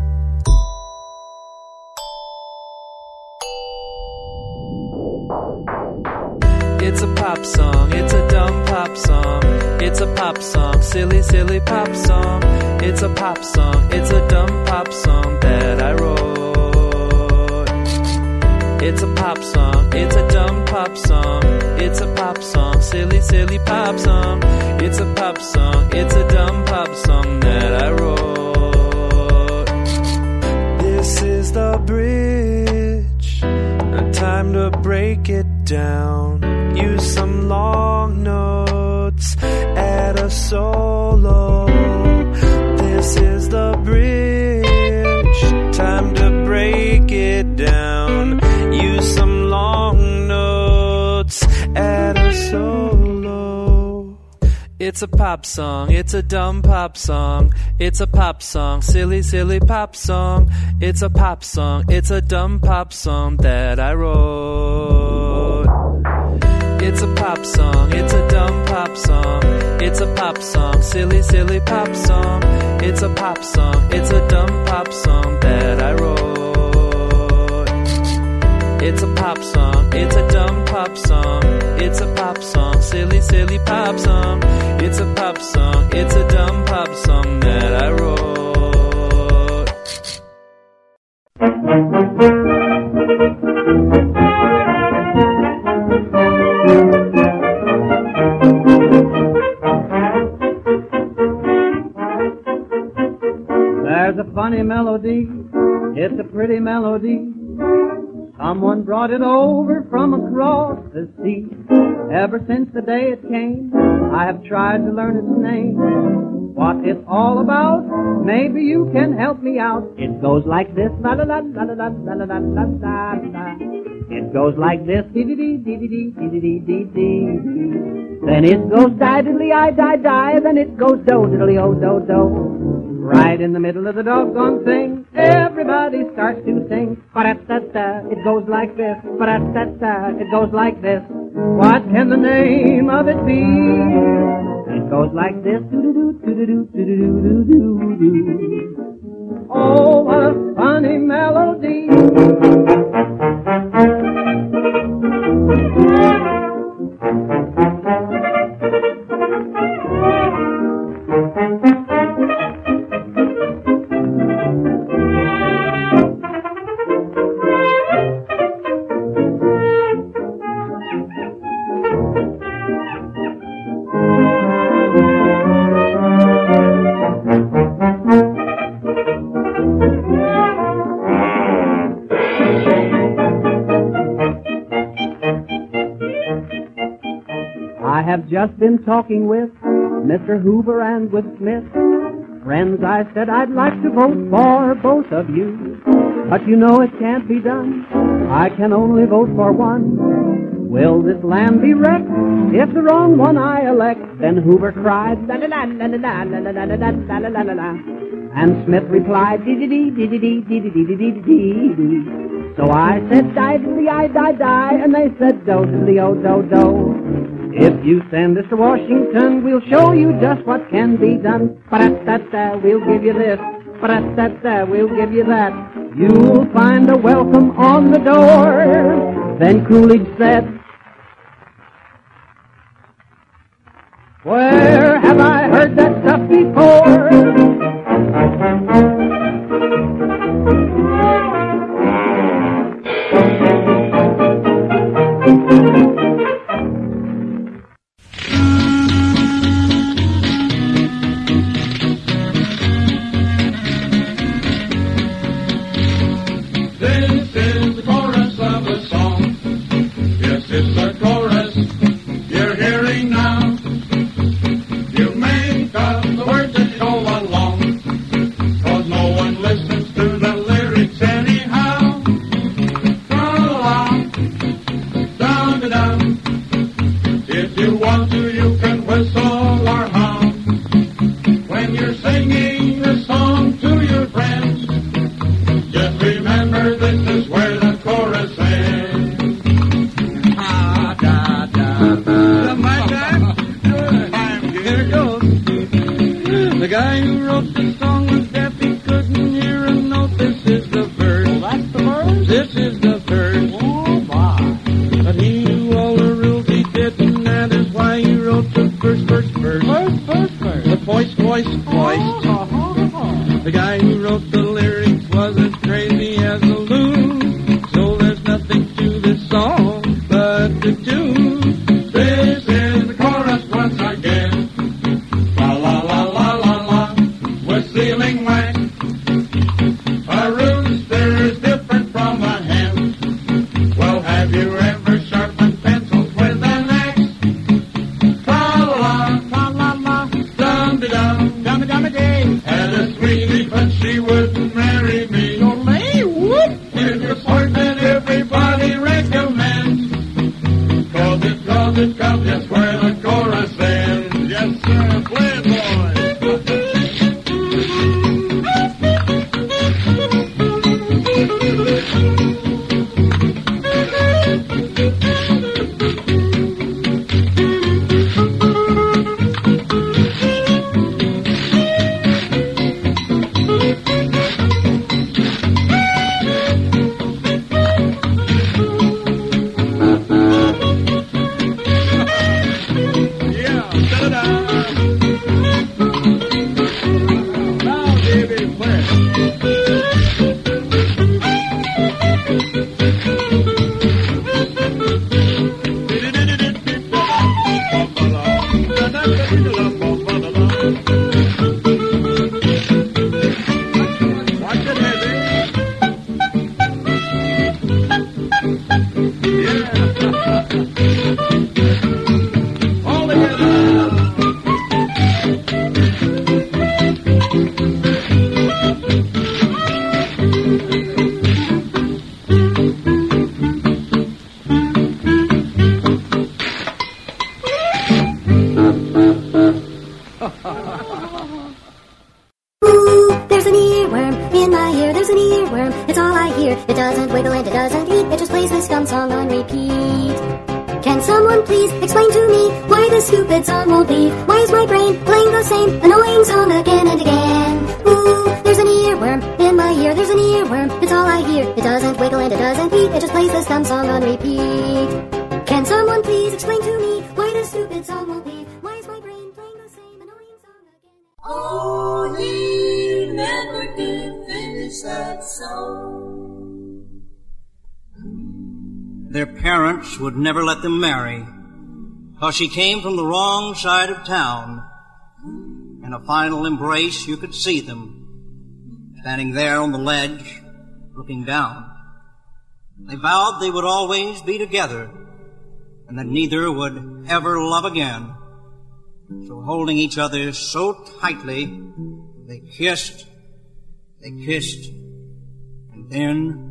S20: It's a pop song, it's a dumb pop song. It's a pop song, silly, silly pop song. It's a pop song, it's a dumb pop song that I wrote. It's a pop song, it's a dumb pop song. It's a pop song, silly, silly pop song. It's a pop song, it's a dumb pop song that I wrote. This is the bridge, time to break it down. Use some long notes, add a solo. This is the bridge, time to break it down. Use some long notes, add a solo. It's a pop song, it's a dumb pop song. It's a pop song, silly, silly pop song. It's a pop song, it's a dumb pop song that I wrote. It's a pop song, it's a dumb pop song. It's a pop song, silly, silly pop song. It's a pop song, it's a dumb pop song that I wrote. It's a pop song, it's a dumb pop song. It's a pop song, silly, silly pop song. It's a pop song, it's a dumb pop song that I wrote.
S21: There's a funny melody, it's a pretty melody. Someone brought it over from across the sea. Ever since the day it came, I have tried to learn its name. What it's all about, maybe you can help me out. It goes like this, la la la la la la la la la la la. It goes like this, dee dee dee dee dee dee dee dee dee. Then it goes die diddly I die die. Then it goes do diddly oh do do. Right in the middle of the doggone thing, everybody starts to sing. Ba-da-da-da, it goes like this. Ba-da-da-da, it goes like this. What can the name of it be? It goes like this. Do-do-do, do-do-do, do-do-do, do-do-do. Oh, what a funny melody. I have just been talking with Mr. Hoover and with Smith. Friends, I said I'd like to vote for both of you. But you know it can't be done. I can only vote for one. Will this land be wrecked if the wrong one I elect? Then Hoover cried, la la la la la la la la la la la la la la. And Smith replied, dee dee dee dee dee dee dee dee dee dee dee. So I said, die diddly I die die, and they said, do diddly oh do do. If you send this to Washington, we'll show you just what can be done. Ba-da-da-da, we'll give you this. Ba-da-da-da, we'll give you that. You'll find a welcome on the door. Then Coolidge said, where have I heard that stuff before?
S3: This is the chorus of a song. Yes, it's the chorus you're hearing now. You make up the words as you go along, 'cause no one listens to the lyrics anyhow. Tra-la-la, dum-da-dum. If you want to, you can whistle or hum. When you're singing the song to your friends, just remember this is where the chorus ends. Ah, da, da, da. My time? Here it goes. The guy who wrote the song was deaf, he couldn't hear a note. This is the verse. Well, that's the verse? This is the verse. Oh, my. But he knew all the rules he didn't, that is why he wrote the first verse. The voice. The guy who wrote the lyrics was as crazy as a loon, so there's nothing to this song but the tune. This is the chorus once again. La la la la la la, with ceiling wax. A rooster is different from a hen. Well, have you ever sharpened pencils with an axe? Tra-la-la, tra-la-la, dum-de-dum, dum-de-dum-a-day. Had a sweetie, but she wouldn't marry me. Here's the part that everybody recommends. Cause it comes just where the chorus ends. Yes, sir, play it,
S22: Their parents would never let them marry, 'cause she came from the wrong side of town. In a final embrace, you could see them, standing there on the ledge, looking down. They vowed they would always be together, and that neither would ever love again. So holding each other so tightly, they kissed, and then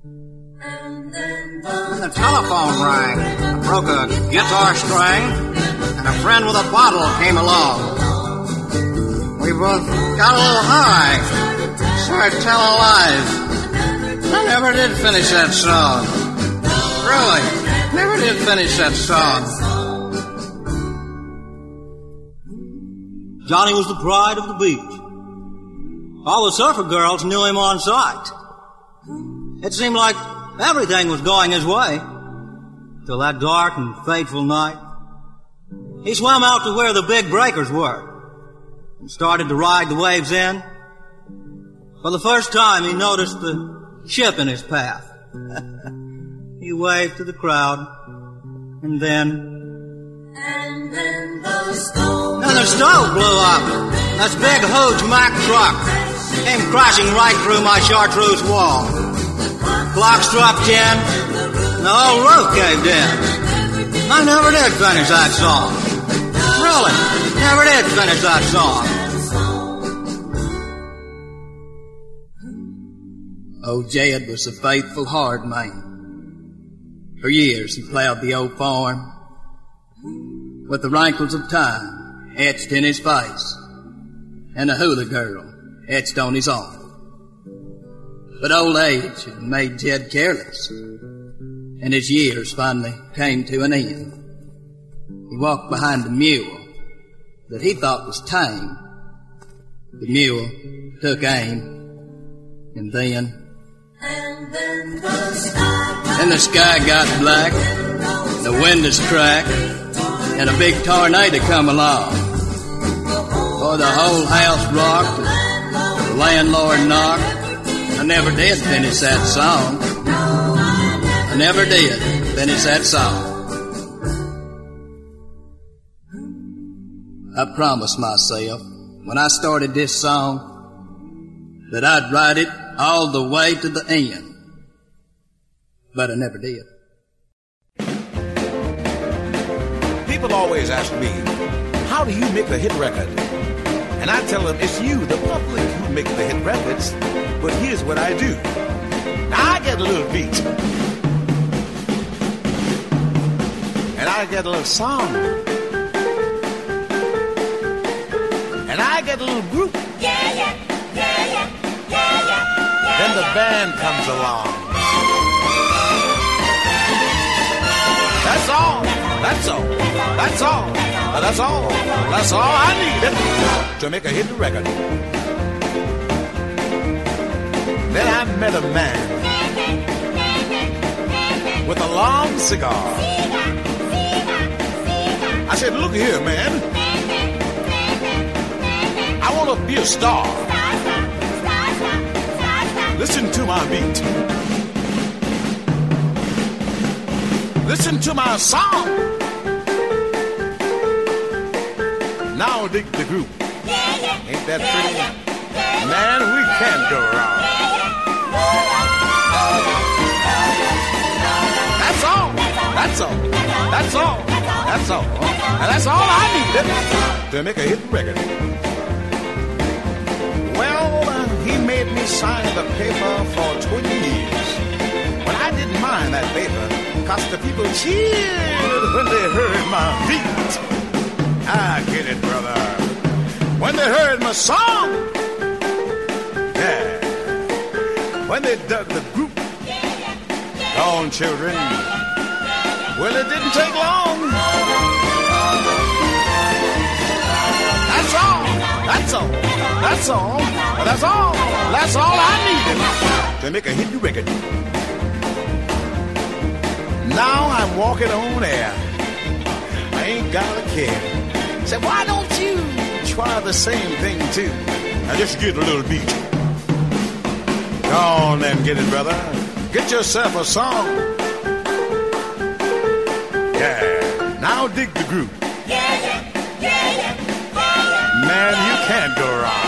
S22: the telephone rang. I broke a guitar string, and a friend with a bottle came along. We both got a little high, started telling lies. I never did finish that song. Really, never did finish that song. Johnny was the pride of the beach. All the surfer girls knew him on sight. It seemed like everything was going his way. till that dark and fateful night. He swam out to where the big breakers were and started to ride the waves in. For the first time, he noticed the ship in his path. He waved to the crowd, and then the stove blew up. This big huge Mack truck came crashing right through my chartreuse wall. Clock struck 10, and the whole roof caved in. I never did finish that song. Really, never did finish that song. Old Jed was a faithful, hard man. For years he plowed the old farm with the rankles of time etched in his face and a hula girl etched on his arm. But old age had made Jed careless, and his years finally came to an end. He walked behind a mule that he thought was tame. The mule took aim, and then the sky got black, the windows cracked, and a big tornado come along. Oh, the whole house rocked, the landlord knocked. I never did finish that song. I never did finish that song. I promised myself when I started this song that I'd write it all the way to the end. But I never did.
S4: People always ask me, how do you make a hit record? And I tell them, it's you, the public, who make the hit records. But here's what I do. Now I get a little beat. And I get a little song. And I get a little group. Then the band comes along. That's all. That's all. That's all. That's all. That's all I needed to make a hit record. Then I met a man with a long cigar. I said, look here, man. I want to be a star. Listen to my beat. Listen to my song. Now dig the group. Ain't that pretty? Man, we can't go wrong. That's all. That's all. That's all. That's all. And that's all I needed to make a hit record. Well, he made me sign the paper for 20 years. But I didn't mind that paper, cause the people cheered when they heard my beat. I get it, brother. When they heard my song. Yeah. When they dug the group. Gone, children. Well, it didn't take long. That's all. That's all. That's all. That's all. That's all I needed to make a hit record. Now I'm walking on air. I ain't got a care. Say, why don't you try the same thing too? Now just get a little beat. Go on and get it, brother. Get yourself a song. Yeah. Now dig the groove. Man, you can't go wrong.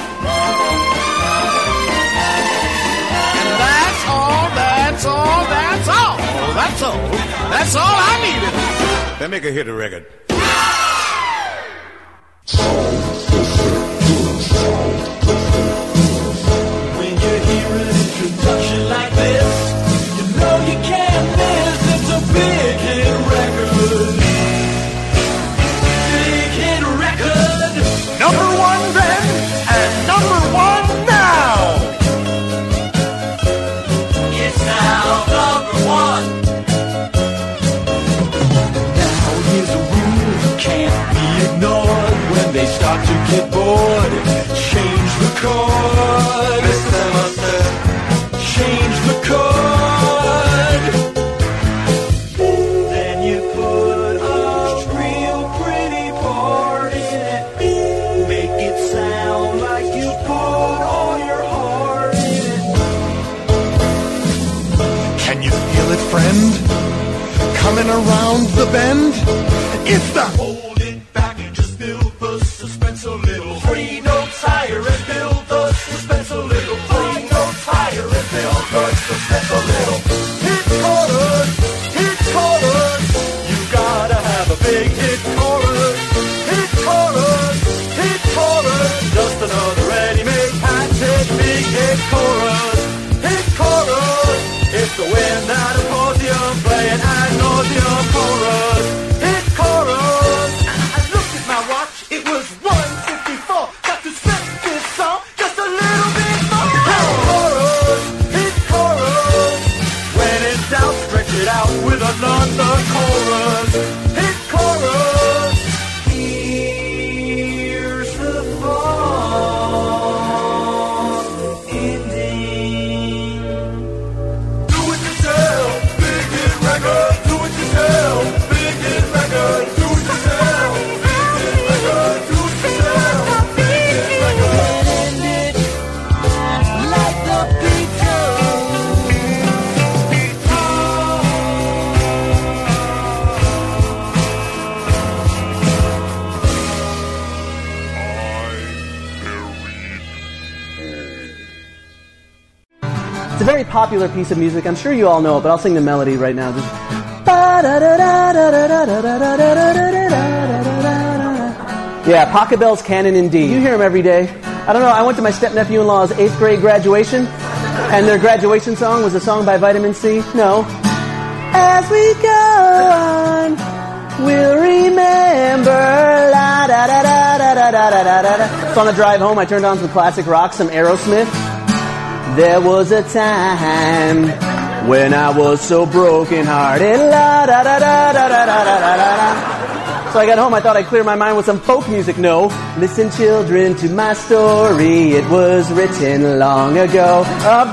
S4: And that's all, that's all, that's all. That's all. That's all I needed. Let me make a hit record.
S5: When you hear an introduction like this, you know you can't miss. It's a big hit record. Big hit record.
S4: Number one then, and number one now.
S5: It's now number one. Now here's a rule that can't be ignored. When they start to get bored, change the chord. Mr. Mustard, change the chord.
S3: round the bend. It's the
S5: Hold it back and just build the suspense a little. 3 notes higher and build the suspense a little. 3 notes higher and build the suspense a little. Hit chorus, hit chorus. You gotta have a big hit chorus. Hit chorus, hit chorus. Just another ready-made patented big hit chorus. Hit chorus. It's the wind out of nauseum playing ad nauseum chorus. Hit chorus. I looked at my watch. It was 1:54. Got to spend this song just a little bit more. Hit chorus. Hit chorus. When it's out, stretch it out with another chorus. Hit chorus. Here's the fall ending. Do it yourself, big hit record. Do it yourself, big hit record. Do it yourself, big hit record. Do it yourself, big hit record. End it like the
S6: It's a very popular piece of music. I'm sure you all know it, but I'll sing the melody right now. Just yeah, Pocket Bell's Canon in D. You hear them every day. I don't know, I went to my step-nephew-in-law's 8th grade graduation, and their graduation song was a song by Vitamin C. No. As we go on, we'll remember. La da da da da da da da da da. So on the drive home, I turned on some classic rock, some Aerosmith. There was a time when I was so broken-hearted. La da da da da da da da da da. So I got home, I thought I'd clear my mind with some folk music. No, listen, children, to my story. It was written long ago.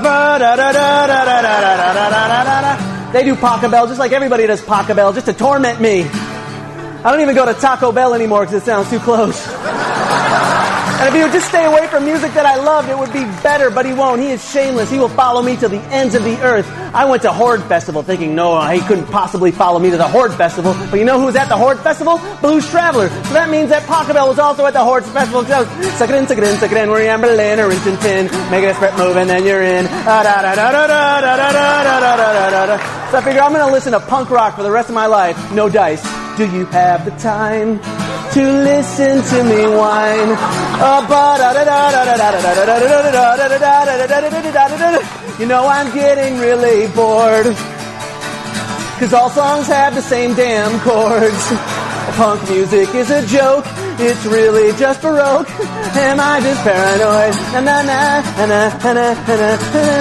S6: They do Pocket Bell just like everybody does Pocket Bell, just to torment me. I don't even go to Taco Bell anymore because it sounds too close. And if he would just stay away from music that I loved, it would be better, but he won't. He is shameless. He will follow me to the ends of the earth. I went to Horde Festival thinking, no, he couldn't possibly follow me to the Horde Festival. But you know who was at the Horde Festival? Blues Traveler. So that means that Pocket Bell was also at the Horde Festival. So suck it in, we're in Berlin or in Tin. Make a desperate move and then you're in. So I figure I'm going to listen to punk rock for the rest of my life. No dice. Do you have the time to listen to me whine? You know I'm getting really bored, 'cause all songs have the same damn chords. Punk music is a joke, it's really just baroque. Am I just paranoid? Na na na na na na na.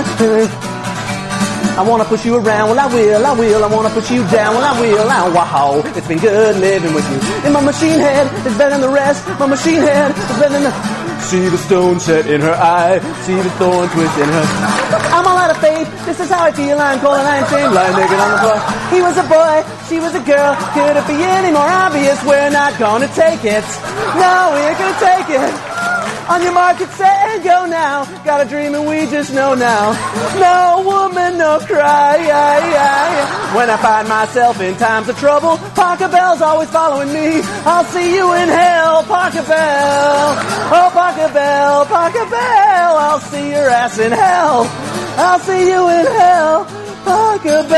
S6: I wanna push you around, well I will. I wanna push you down, well I will. Wow, it's been good living with you. In my machine head, it's better than the rest. My machine head is better than the... See the stone set in her eye, see the thorn twist in her... I'm all out of faith, this is how I feel. I'm cold and I'm ashamed, lying naked on the floor. He was a boy, she was a girl. Could it be any more obvious? We're not gonna take it. No, we ain't gonna take it. On your mark, get set and go now. Got a dream and we just know now. No woman, no cry. When I find myself in times of trouble, Pocket Bell's always following me. I'll see you in hell, Pocket Bell. Oh, Pocket Bell, Pocket Bell. I'll see your ass in hell. I'll see you in hell, Pocket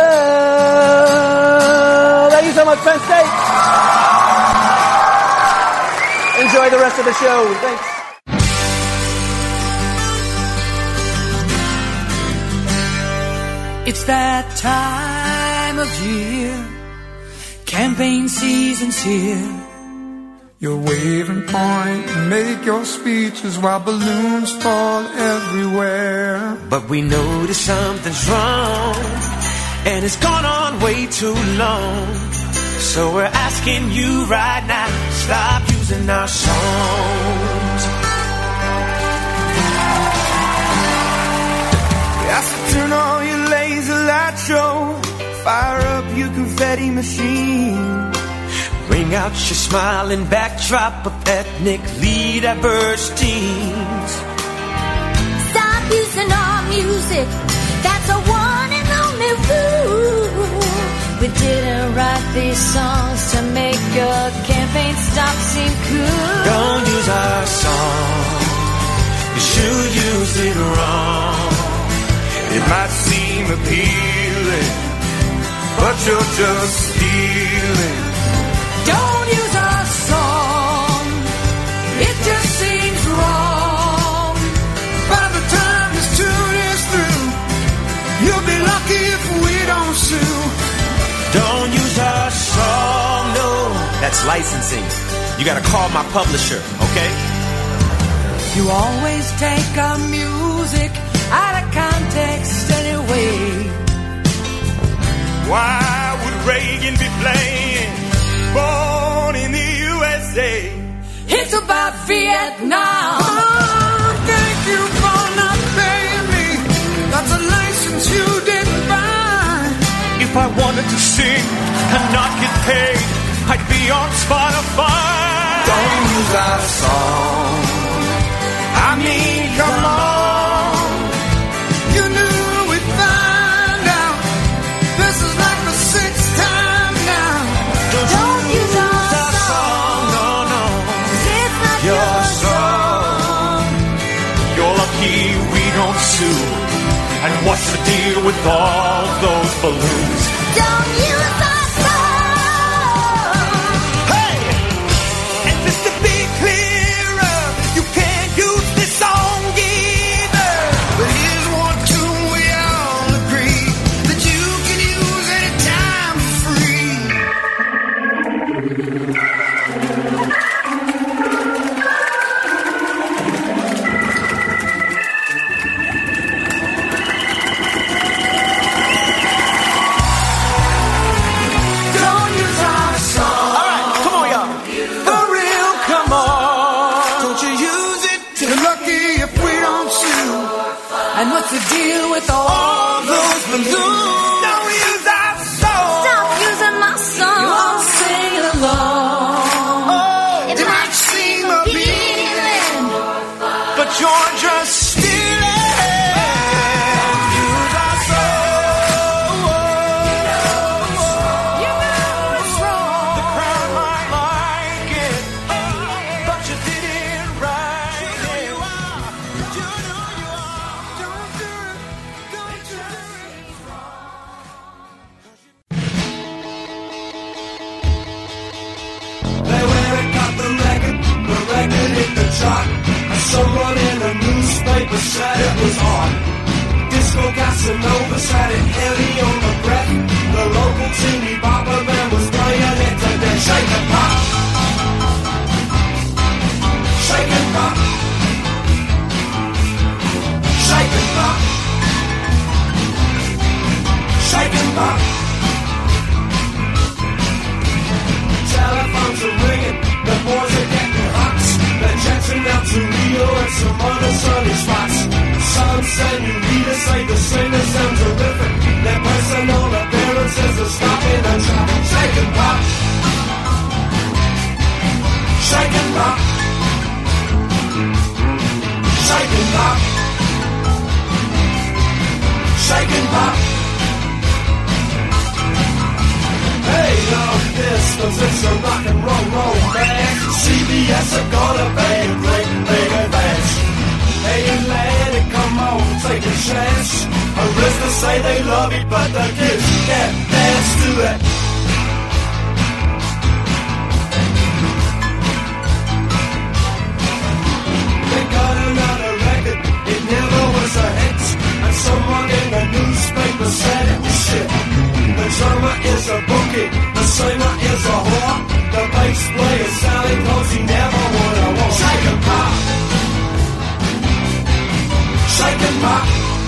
S6: Bell. Thank you so much, Penn State. Enjoy the rest of the show. Thanks.
S7: It's that time of year, campaign season's here.
S8: You'll wave and point and make your speeches while balloons fall everywhere.
S23: But we notice something's wrong, and it's gone on way too long. So we're asking you right now, stop using our songs.
S8: So turn on your laser light show, fire up your confetti machine,
S23: bring out your smiling backdrop of ethnically diverse teens.
S2: Stop using our music, that's a one and only rule. We didn't write these songs to make a campaign stop seem cool.
S23: Don't use our song, 'cause you used it wrong. It might seem appealing, but you're just stealing.
S7: Don't use our song, it just seems wrong. By the time this tune is through, you'll be lucky if we don't sue.
S23: Don't use our song, no. That's licensing. You gotta call my publisher, okay?
S7: You always take our music out of context anyway.
S23: Why would Reagan be playing Born in the USA?
S7: It's about Vietnam. Oh, thank you for not paying me. That's a license you didn't buy.
S23: If I wanted to sing and not get paid, I'd be on Spotify. Don't use our song. I mean, come on.
S7: You knew we'd find out. This is like the 6th time now.
S23: Don't use our song. No, no.
S7: It's not
S23: your song. You're lucky we don't sue. And what's the deal with all those balloons?
S2: Don't use our song.
S23: Hey! And just to be clearer, you can't use this song either.
S7: But here's one tune we all agree that you can use anytime for free.
S23: Don't use our song. All right, come on, y'all. For real, come on.
S7: Don't you use it? You're lucky if we don't sue. And what's the deal with all those balloons?
S23: Don't use our song.
S2: Stop using my song.
S7: You're singing along.
S23: Oh,
S7: It might seem appealing,
S23: but you're just stealing. Use our song.
S7: you know it's wrong.
S23: The crowd might like it, but you didn't write it. You know you are.
S7: Don't do it. Don't do it.
S5: They went and got the record hit the chart. Someone in the newspaper said it was on. Disco Casanova said it heavy on the breath. The local teeny bopper band was playing it to death. Shake and pop, shake and pop, shake and pop, shake and pop. Telephones are ringing, the boys are getting hot. They're jetting out to Rio and some other sunny spots. Some senorita say the singers sound terrific. Their personal appearances are stopping the traffic. Shake and pop, shake and pop, shake and pop, shake and pop. Hey, long distance, it's a rock and roll romance. CBS are gonna pay a great big advance. Hey, Atlantic, come on, take a chance. Arista say they love it, but the kids can't dance to it. They got another record, it never was a hit. And someone in the newspaper said it was shit. The drummer is a bookie, the singer is a whore. The bass player selling clothes he never would have worn. Shake and pop, shake and pop,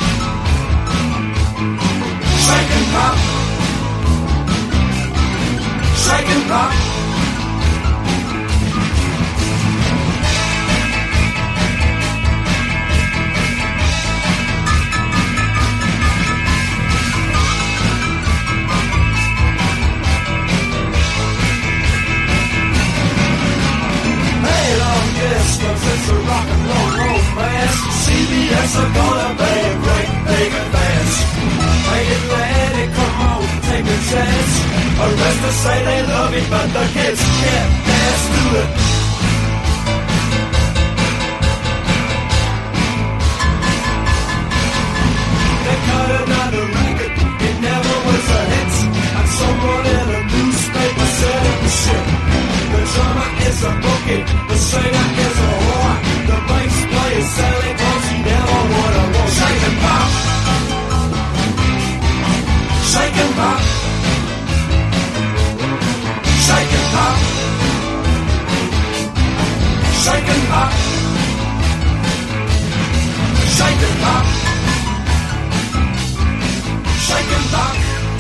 S5: shake and pop, shake and pop. It's a rock and roll romance. CBS are gonna pay a great big advance. Hey Atlantic, come on, take a chance. tries to say they love it, but the kids can't dance to it. They cut another record, it never was a hit. And someone in a newspaper said it was shit. The drummer is a bookie, the singer is a whore. The bass player selling cause he never would have won. Shake and pop, shake and pop, shake and pop, shake and pop, shake and pop, shake and pop,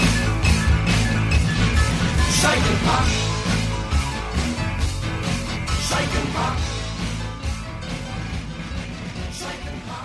S5: shake and pop, shake and pop, shake and pop.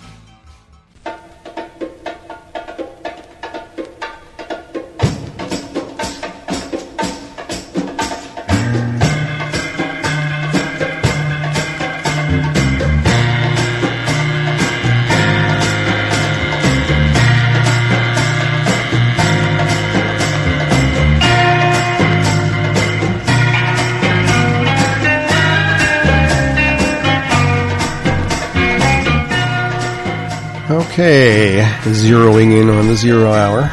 S17: Okay, zeroing in on the 0 hour.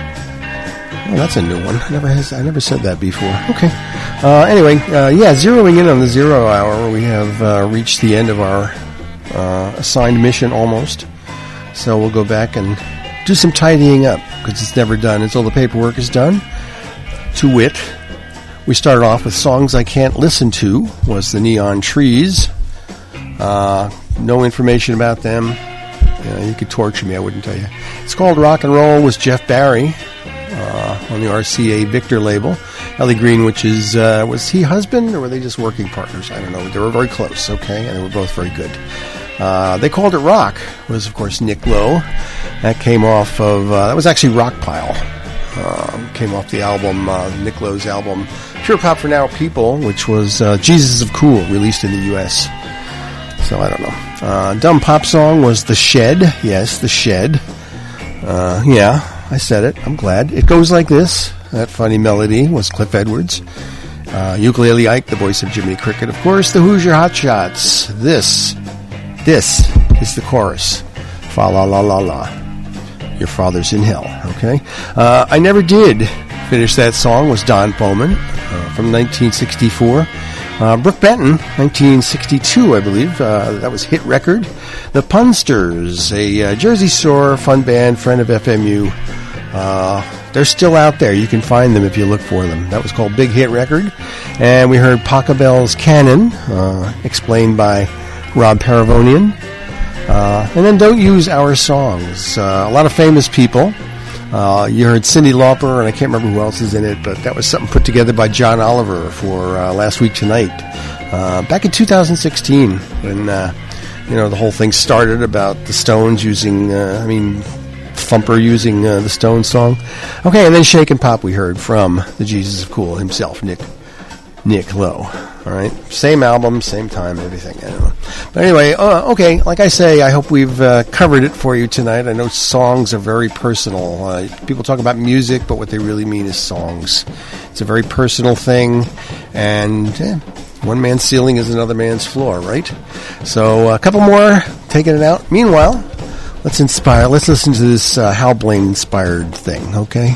S17: Oh, that's a new one. I never said that before. Okay. Anyway, zeroing in on the 0 hour. We have reached the end of our assigned mission almost. So we'll go back and do some tidying up because it's never done until the paperwork is done. To wit, we started off with Songs I Can't Listen To, was the Neon Trees. No information about them. You could torture me, I wouldn't tell you. It's called Rock and Roll, was Jeff Barry on the RCA Victor label. Ellie Greenwich was he husband or were they just working partners? I don't know. They were very close, okay, and they were both very good. They called it Rock, was of course Nick Lowe. That came off of, that was actually Rockpile. Came off the album, Nick Lowe's album, Pure Pop for Now People, which was Jesus of Cool, released in the U.S. So I don't know. Dumb pop song was The Shed. Yes, The Shed. Yeah, I said it. I'm glad. It goes like this. That funny melody was Cliff Edwards. Ukulele Ike, the voice of Jiminy Cricket. Of course, the Hoosier Hotshots. This is the chorus. Fa la la la la. Your father's in hell. Okay. I Never Did finish that song was Don Bowman from 1964. Brooke Benton, 1962, I believe. That was Hit Record. The Punsters, a Jersey Shore fun band, friend of FMU. They're still out there. You can find them if you look for them. That was called Big Hit Record. And we heard Pachelbel's Canon, explained by Rob Paravonian. And then Don't Use Our Songs. A lot of famous people. You heard Cyndi Lauper, and I can't remember who else is in it, but that was something put together by John Oliver for Last Week Tonight. Back in 2016, when, the whole thing started about the Stones using, Thumper using the Stones song. Okay, and then Shake and Pop we heard from the Jesus of Cool himself, Nick Lowe. All right, same album, same time, everything. I don't know. But anyway, okay, like I say, I hope we've covered it for you tonight. I know songs are very personal. People talk about music, but what they really mean is songs. It's a very personal thing, and one man's ceiling is another man's floor, right? So a couple more, taking it out. Meanwhile, let's listen to this Hal Blaine-inspired thing, okay?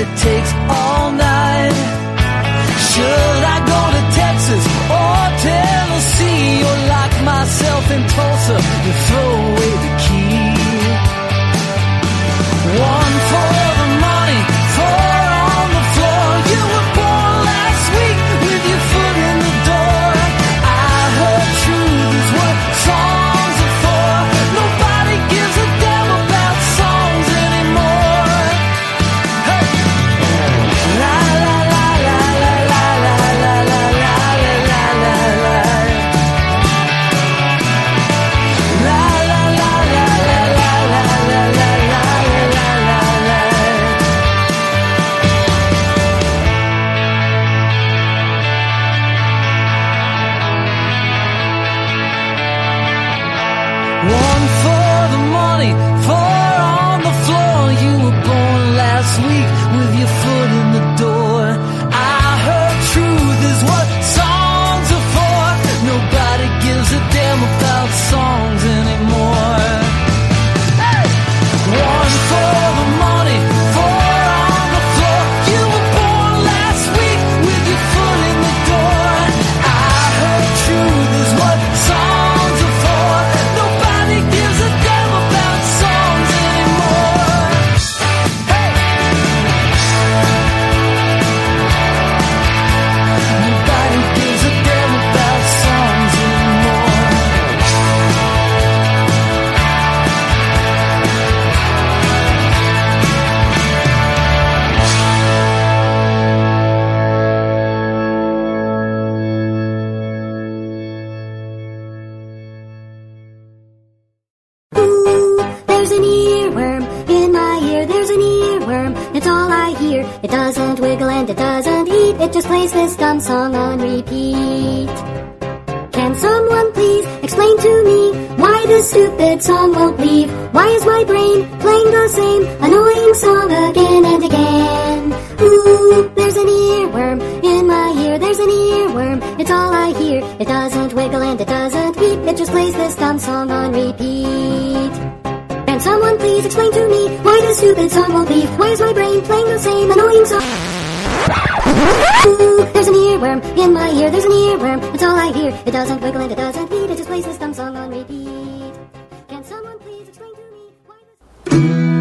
S7: it takes all night. Should I go to Texas or Tennessee, or lock myself in Tulsa and throw away the key? One for the money, four on the floor. You were born last week with your foot in the door. I heard truth is what songs are for. Nobody gives a damn about songs anymore. Hey! La la la la la la la la la la la la la. La la la la la la la la la la. One for the money, four on the floor. You were born last week with your foot in the door. I heard truth is what songs are for. Nobody gives a damn about songs anymore. Hey! One for the money, four on the floor. You were born last week with your foot in the door. I heard truth is what songs are for. Nobody gives a damn about songs anymore. Hey! Nobody gives a damn about songs anymore.
S15: Ooh, there's an earworm in my ear, there's an earworm, it's all I hear. It doesn't wiggle and it doesn't eat, it just plays this dumb song on repeat. Can someone please explain to me why this stupid song won't leave? Why is my brain playing the same annoying song again and again? Ooh, there's an earworm in my ear, there's an earworm, it's all I hear. It doesn't wiggle and it doesn't weep, it just plays this dumb song on repeat. Can someone please explain to me why this stupid song won't leave? Why is my brain playing the same annoying song? Ooh, there's an earworm in my ear, there's an earworm, it's all I hear. It doesn't wiggle and it doesn't weep, it just plays this dumb song on repeat. Can someone please explain to me why this...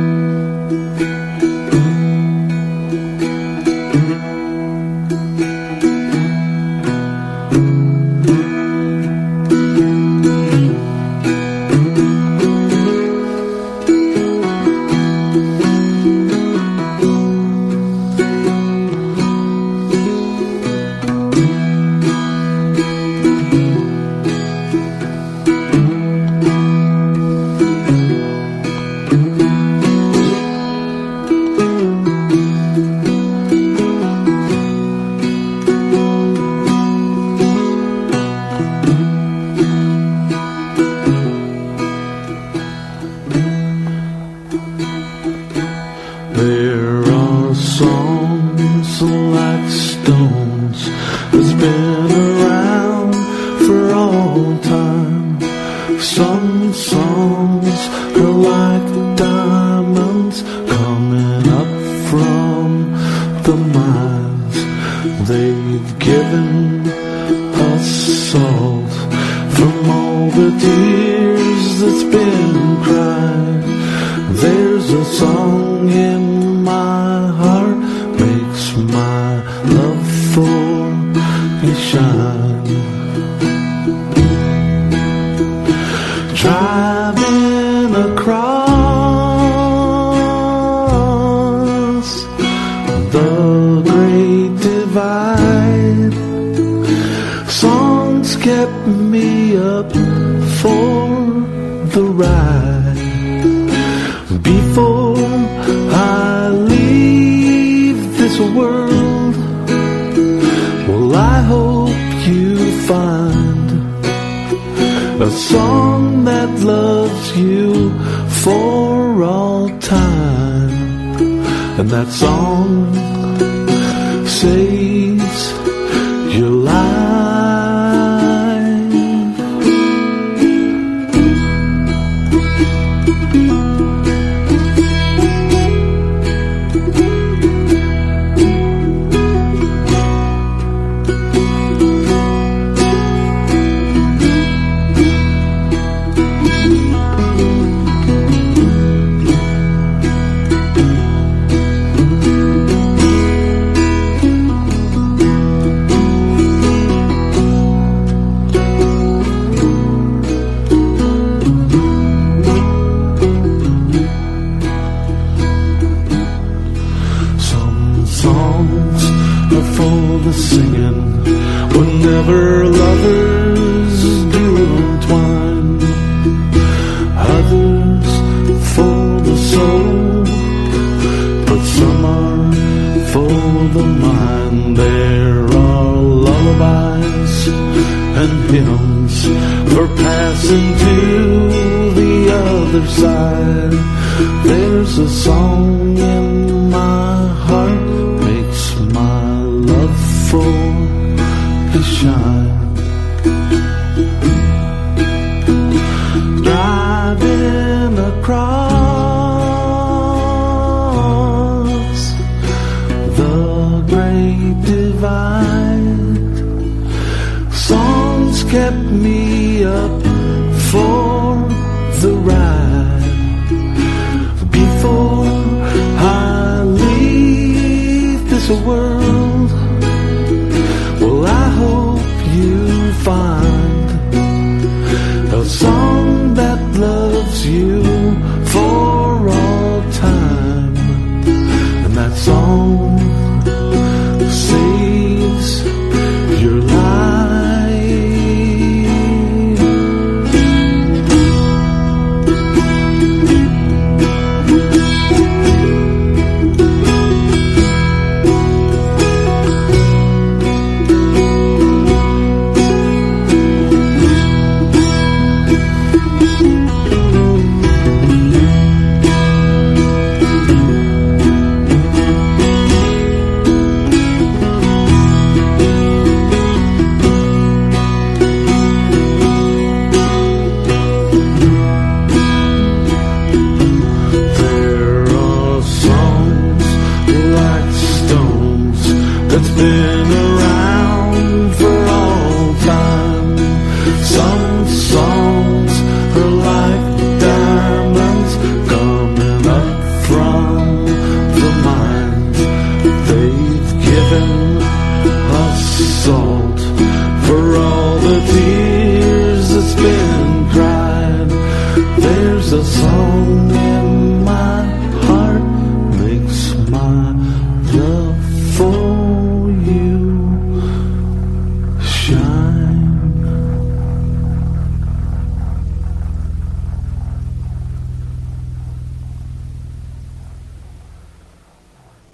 S5: There are songs like stones that's been around for all time. Some songs are like diamonds coming up from the mines. They've given us salt from all the tears that's been cried. There's a song in my heart, makes my love for you shine. Driving across the Great Divide, songs kept me up for the ride. Before I leave this world, well, I hope you find a song that loves you for all time, and that song saves your life.
S1: are for the singing whenever lovers do entwine. Others for the soul, but some are for the mind. There are lullabies and hymns for passing to the other side. There's a song in my heart, makes my love for you shine. Driving across the great divide, songs kept me up for the ride. Before I leave this world, well, I hope you find a song that loves you for all time, and that song saves your life. There are songs like stones that's been